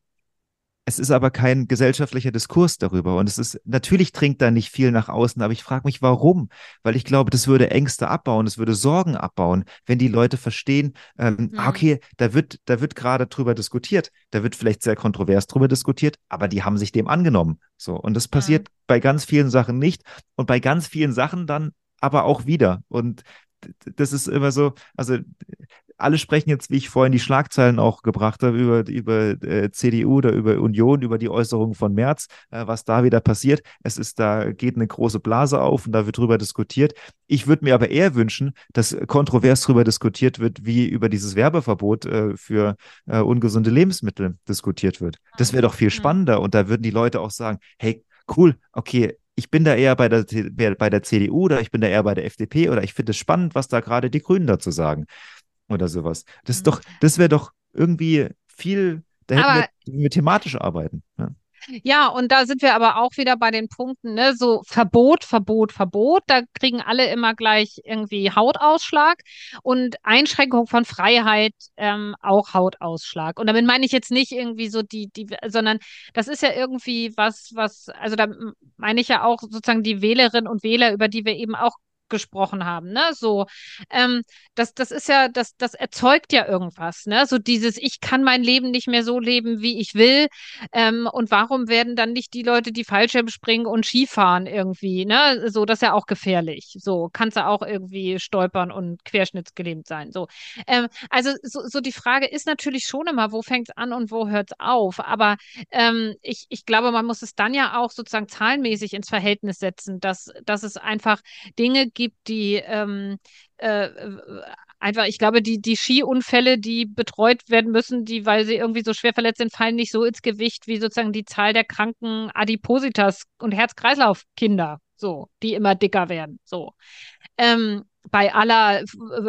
Es ist aber kein gesellschaftlicher Diskurs darüber. Und es ist, natürlich dringt da nicht viel nach außen, aber ich frage mich, warum? Weil ich glaube, das würde Ängste abbauen, es würde Sorgen abbauen, wenn die Leute verstehen, ähm, ah, Hm. okay, da wird, da wird gerade drüber diskutiert. Da wird vielleicht sehr kontrovers drüber diskutiert, aber die haben sich dem angenommen. So. Und das Hm. passiert bei ganz vielen Sachen nicht und bei ganz vielen Sachen dann aber auch wieder. Und das ist immer so, also alle sprechen jetzt, wie ich vorhin die Schlagzeilen auch gebracht habe, über, über äh, C D U oder über Union, über die Äußerungen von Merz, äh, was da wieder passiert. Es ist, da geht eine große Blase auf und da wird drüber diskutiert. Ich würde mir aber eher wünschen, dass kontrovers drüber diskutiert wird, wie über dieses Werbeverbot äh, für äh, ungesunde Lebensmittel diskutiert wird. Das wäre doch viel Hm. spannender und da würden die Leute auch sagen, hey, cool, okay, ich bin da eher bei der, bei der C D U oder ich bin da eher bei der F D P oder ich finde es spannend, was da gerade die Grünen dazu sagen oder sowas. Das ist Hm. doch, das wäre doch irgendwie viel, da hätten wir, Aber wir thematisch arbeiten. Ja. ja, und da sind wir aber auch wieder bei den Punkten, ne? So Verbot, Verbot, Verbot. Da kriegen alle immer gleich irgendwie Hautausschlag und Einschränkung von Freiheit ähm, auch Hautausschlag. Und damit meine ich jetzt nicht irgendwie so die, die, sondern das ist ja irgendwie was, was, also da meine ich ja auch sozusagen die Wählerinnen und Wähler, über die wir eben auch gesprochen haben, ne? So, ähm, das, das ist ja, das, das erzeugt ja irgendwas, ne? So dieses, ich kann mein Leben nicht mehr so leben, wie ich will. Ähm, und warum werden dann nicht die Leute, die Fallschirm springen und Skifahren irgendwie, ne? So, das ist ja auch gefährlich. So, kannst du auch irgendwie stolpern und querschnittsgelähmt sein. So, ähm, also so, so die Frage ist natürlich schon immer, wo fängt es an und wo hört es auf? Aber ähm, ich, ich glaube, man muss es dann ja auch sozusagen zahlenmäßig ins Verhältnis setzen, dass, dass es einfach Dinge gibt, die ähm, äh, einfach, ich glaube, die, die Skiunfälle, die betreut werden müssen, die, weil sie irgendwie so schwer verletzt sind, fallen nicht so ins Gewicht wie sozusagen die Zahl der kranken Adipositas und Herz-Kreislauf-Kinder, so, die immer dicker werden. So. Ähm, bei aller,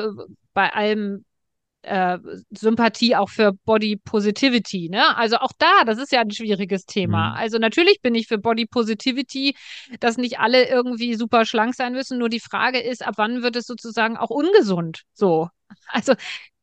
bei allem äh, Sympathie auch für Body Positivity, ne? Also auch da, das ist ja ein schwieriges Thema. Mhm. Also natürlich bin ich für Body Positivity, dass nicht alle irgendwie super schlank sein müssen. Nur die Frage ist, ab wann wird es sozusagen auch ungesund? So. Also,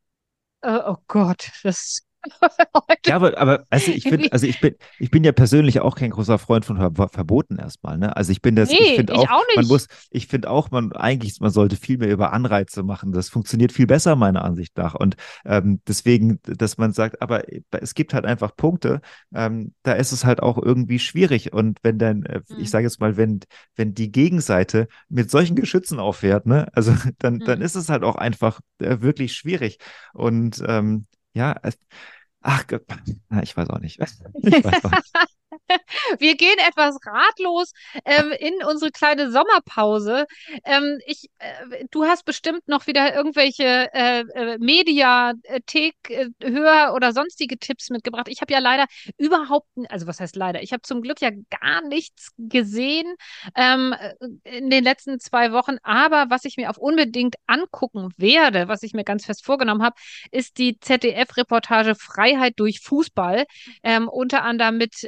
äh, oh Gott, das heute Ja, aber, aber also ich finde, irgendwie. also ich bin, ich bin ja persönlich auch kein großer Freund von Ver Verboten erstmal, ne? Also ich bin das, ich Nee, finde ich auch, auch man nicht. muss, ich finde auch, man eigentlich, man sollte viel mehr über Anreize machen. Das funktioniert viel besser, meiner Ansicht nach. Und ähm, deswegen, dass man sagt, aber es gibt halt einfach Punkte, ähm, da ist es halt auch irgendwie schwierig. Und wenn dann, äh, ich Hm, sage jetzt mal, wenn, wenn die Gegenseite mit solchen Geschützen auffährt, ne, also dann, dann hm. ist es halt auch einfach äh, wirklich schwierig. Und ähm, ja, es- ach Gott, na, ich weiß auch nicht. Ich weiß auch nicht. Wir gehen etwas ratlos ähm, in unsere kleine Sommerpause. Ähm, ich, äh, du hast bestimmt noch wieder irgendwelche äh, äh, Mediathek, äh, Hör- oder sonstige Tipps mitgebracht. Ich habe ja leider überhaupt, also was heißt leider? Ich habe zum Glück ja gar nichts gesehen ähm, in den letzten zwei Wochen. Aber was ich mir auch unbedingt angucken werde, was ich mir ganz fest vorgenommen habe, ist die Z D F-Reportage Freiheit durch Fußball. Ähm, unter anderem mit ähm, der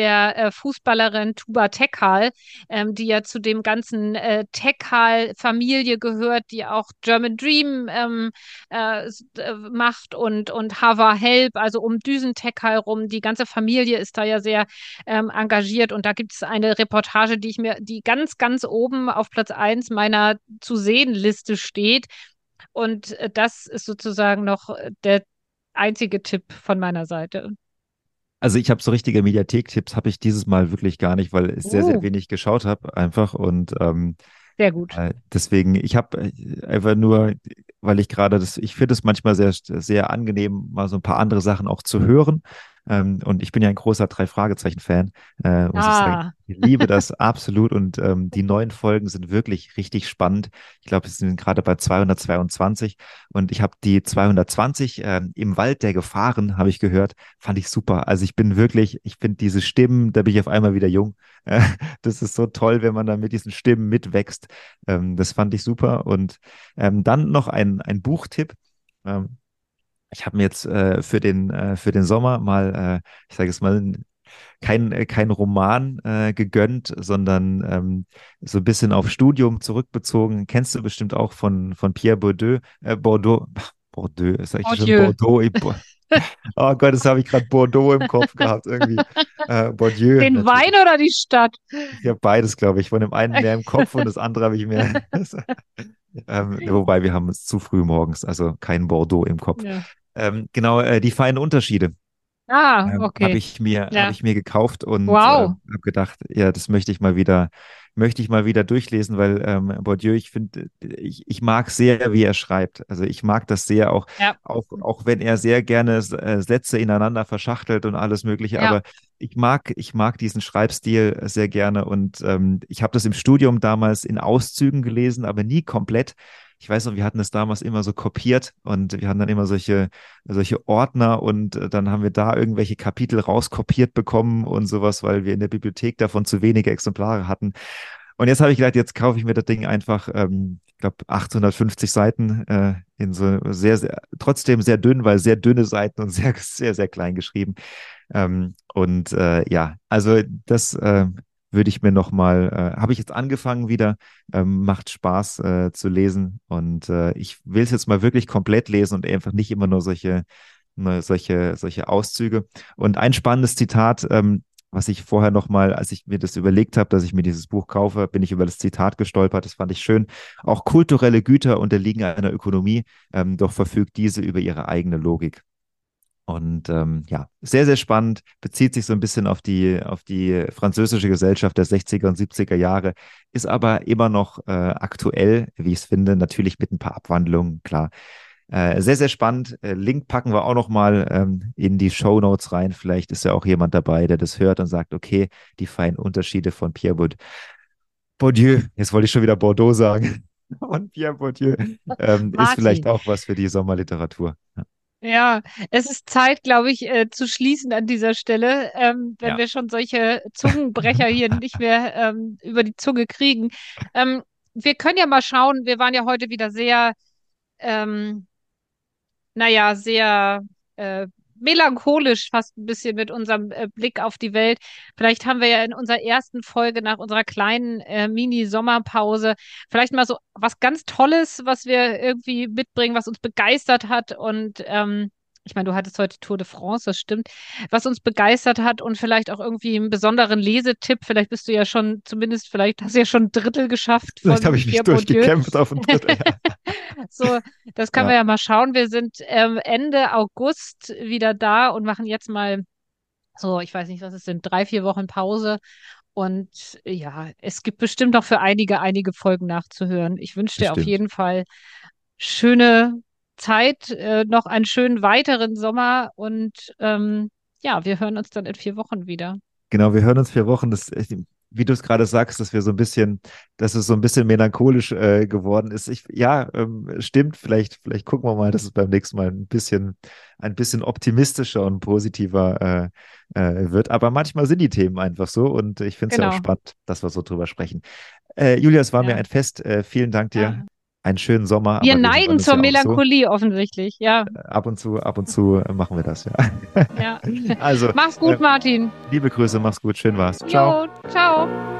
der äh, Fußballerin Tuba Tekal, ähm, die ja zu dem ganzen äh, Tekal-Familie gehört, die auch German Dream ähm, äh, s- äh, macht und, und Hava Help, also um Düsen Tekal rum. Die ganze Familie ist da ja sehr ähm, engagiert und da gibt es eine Reportage, die ich mir, die ganz, ganz oben auf Platz eins meiner zu sehen Liste steht. Und äh, das ist sozusagen noch äh, der einzige Tipp von meiner Seite. Also ich habe so richtige Mediathek-Tipps habe ich dieses Mal wirklich gar nicht, weil ich sehr, sehr Uh, wenig geschaut habe einfach und ähm, sehr gut. Äh, deswegen, ich habe einfach nur, weil ich gerade das, ich finde es manchmal sehr, sehr angenehm, mal so ein paar andere Sachen auch zu hören. Ähm, und ich bin ja ein großer Drei-Fragezeichen-Fan, äh, muss ich sagen. Ah, Ich liebe das absolut und ähm, die neuen Folgen sind wirklich richtig spannend. Ich glaube, wir sind gerade bei zweihundertzweiundzwanzig und ich habe die zweihundertzwanzig ähm, im Wald der Gefahren, habe ich gehört, fand ich super. Also ich bin wirklich, ich finde diese Stimmen, da bin ich auf einmal wieder jung. Äh, das ist so toll, wenn man dann mit diesen Stimmen mitwächst. Ähm, das fand ich super. Und ähm, dann noch ein, ein Buchtipp. Ähm, ich habe mir jetzt äh, für den, äh, für den Sommer mal, äh, ich sage es mal, kein, äh, kein Roman äh, gegönnt, sondern ähm, so ein bisschen auf Studium zurückbezogen. Kennst du bestimmt auch von, von Pierre Bourdieu, äh, Bordeaux, Bordeaux, sag ich oh schon Dieu. Bordeaux. Ich, Bo- oh Gott, das habe ich gerade Bordeaux im Kopf gehabt irgendwie. Äh, Bourdieu, Den Wein natürlich. oder die Stadt? Ich habe beides, glaube ich. Von dem einen mehr im Kopf und das andere habe ich mehr. ähm, wobei wir haben es zu früh morgens, also kein Bordeaux im Kopf. Ja. Ähm, genau, äh, die feinen Unterschiede Ah, ähm, habe okay. ich mir, habe Ja. ich mir gekauft und Wow. ähm, habe gedacht, ja, das möchte ich mal wieder, möchte ich mal wieder durchlesen, weil ähm, Bourdieu, ich finde, ich, ich mag sehr, wie er schreibt. Also ich mag das sehr, auch, Ja. auch, auch wenn er sehr gerne äh, Sätze ineinander verschachtelt und alles Mögliche, Ja. aber ich mag, ich mag diesen Schreibstil sehr gerne und ähm, ich habe das im Studium damals in Auszügen gelesen, aber nie komplett. Ich weiß noch, wir hatten es damals immer so kopiert und wir hatten dann immer solche solche Ordner und äh, dann haben wir da irgendwelche Kapitel rauskopiert bekommen und sowas, weil wir in der Bibliothek davon zu wenige Exemplare hatten. Und jetzt habe ich gedacht, jetzt kaufe ich mir das Ding einfach, ähm, ich glaube, achthundertfünfzig Seiten äh, in so sehr, sehr, trotzdem sehr dünn, weil sehr dünne Seiten und sehr, sehr, sehr klein geschrieben. Ähm, und äh, ja, also das äh, würde ich mir nochmal, äh, habe ich jetzt angefangen wieder, ähm, macht Spaß äh, zu lesen und äh, ich will es jetzt mal wirklich komplett lesen und einfach nicht immer nur solche, nur solche, solche Auszüge. Und ein spannendes Zitat, ähm, was ich vorher nochmal, als ich mir das überlegt habe, dass ich mir dieses Buch kaufe, bin ich über das Zitat gestolpert. Das fand ich schön. Auch kulturelle Güter unterliegen einer Ökonomie, ähm, doch verfügt diese über ihre eigene Logik. Und ähm, ja, sehr, sehr spannend, bezieht sich so ein bisschen auf die, auf die französische Gesellschaft der sechziger und siebziger Jahre, ist aber immer noch äh, aktuell, wie ich es finde, natürlich mit ein paar Abwandlungen, klar. Äh, sehr, sehr spannend. Äh, Link packen wir auch nochmal ähm, in die Show Notes rein. Vielleicht ist ja auch jemand dabei, der das hört und sagt, okay, die feinen Unterschiede von Pierre Bourdieu. Bourdieu, jetzt wollte ich schon wieder Bordeaux sagen. Von Pierre Bourdieu ähm, ist vielleicht Martin. auch was für die Sommerliteratur. Ja, es ist Zeit, glaube ich, äh, zu schließen an dieser Stelle, ähm, wenn Ja. wir schon solche Zungenbrecher hier nicht mehr ähm, über die Zunge kriegen. Ähm, wir können ja mal schauen, wir waren ja heute wieder sehr ähm, naja, sehr äh, melancholisch fast ein bisschen mit unserem äh, Blick auf die Welt. Vielleicht haben wir ja in unserer ersten Folge nach unserer kleinen äh, Mini-Sommerpause vielleicht mal so was ganz Tolles, was wir irgendwie mitbringen, was uns begeistert hat und ähm, ich meine, du hattest heute Tour de France, das stimmt, was uns begeistert hat und vielleicht auch irgendwie einen besonderen Lesetipp. Vielleicht bist du ja schon, zumindest, vielleicht hast du ja schon ein Drittel geschafft Vielleicht habe von ich mich Pierre Bourdieu. durchgekämpft auf ein Drittel. So, das können wir Ja, ja mal schauen. Wir sind ähm, Ende August wieder da und machen jetzt mal so, ich weiß nicht, was es sind, drei, vier Wochen Pause. Und ja, es gibt bestimmt noch für einige, einige Folgen nachzuhören. Ich wünsche dir auf bestimmt. jeden Fall schöne Zeit, äh, noch einen schönen weiteren Sommer und ähm, ja, wir hören uns dann in vier Wochen wieder. Genau, wir hören uns vier Wochen. Das, wie du es gerade sagst, dass wir so ein bisschen, dass es so ein bisschen melancholisch äh, geworden ist. Ich, ja, ähm, stimmt. Vielleicht, vielleicht gucken wir mal, dass es beim nächsten Mal ein bisschen, ein bisschen optimistischer und positiver äh, äh, wird. Aber manchmal sind die Themen einfach so und ich finde es ja auch Genau, spannend, dass wir so drüber sprechen. Äh, Julia, es war mir ja. ein Fest. Äh, vielen Dank Ja, dir. einen schönen Sommer, Wir aber wir neigen wollen es zur ja auch so. Melancholie offensichtlich, ja. Ab und zu, ab und zu machen wir das, ja. Ja. Also, Mach's äh, gut, Martin. liebe Grüße, mach's gut, schön war's. Ciao. Jo, ciao.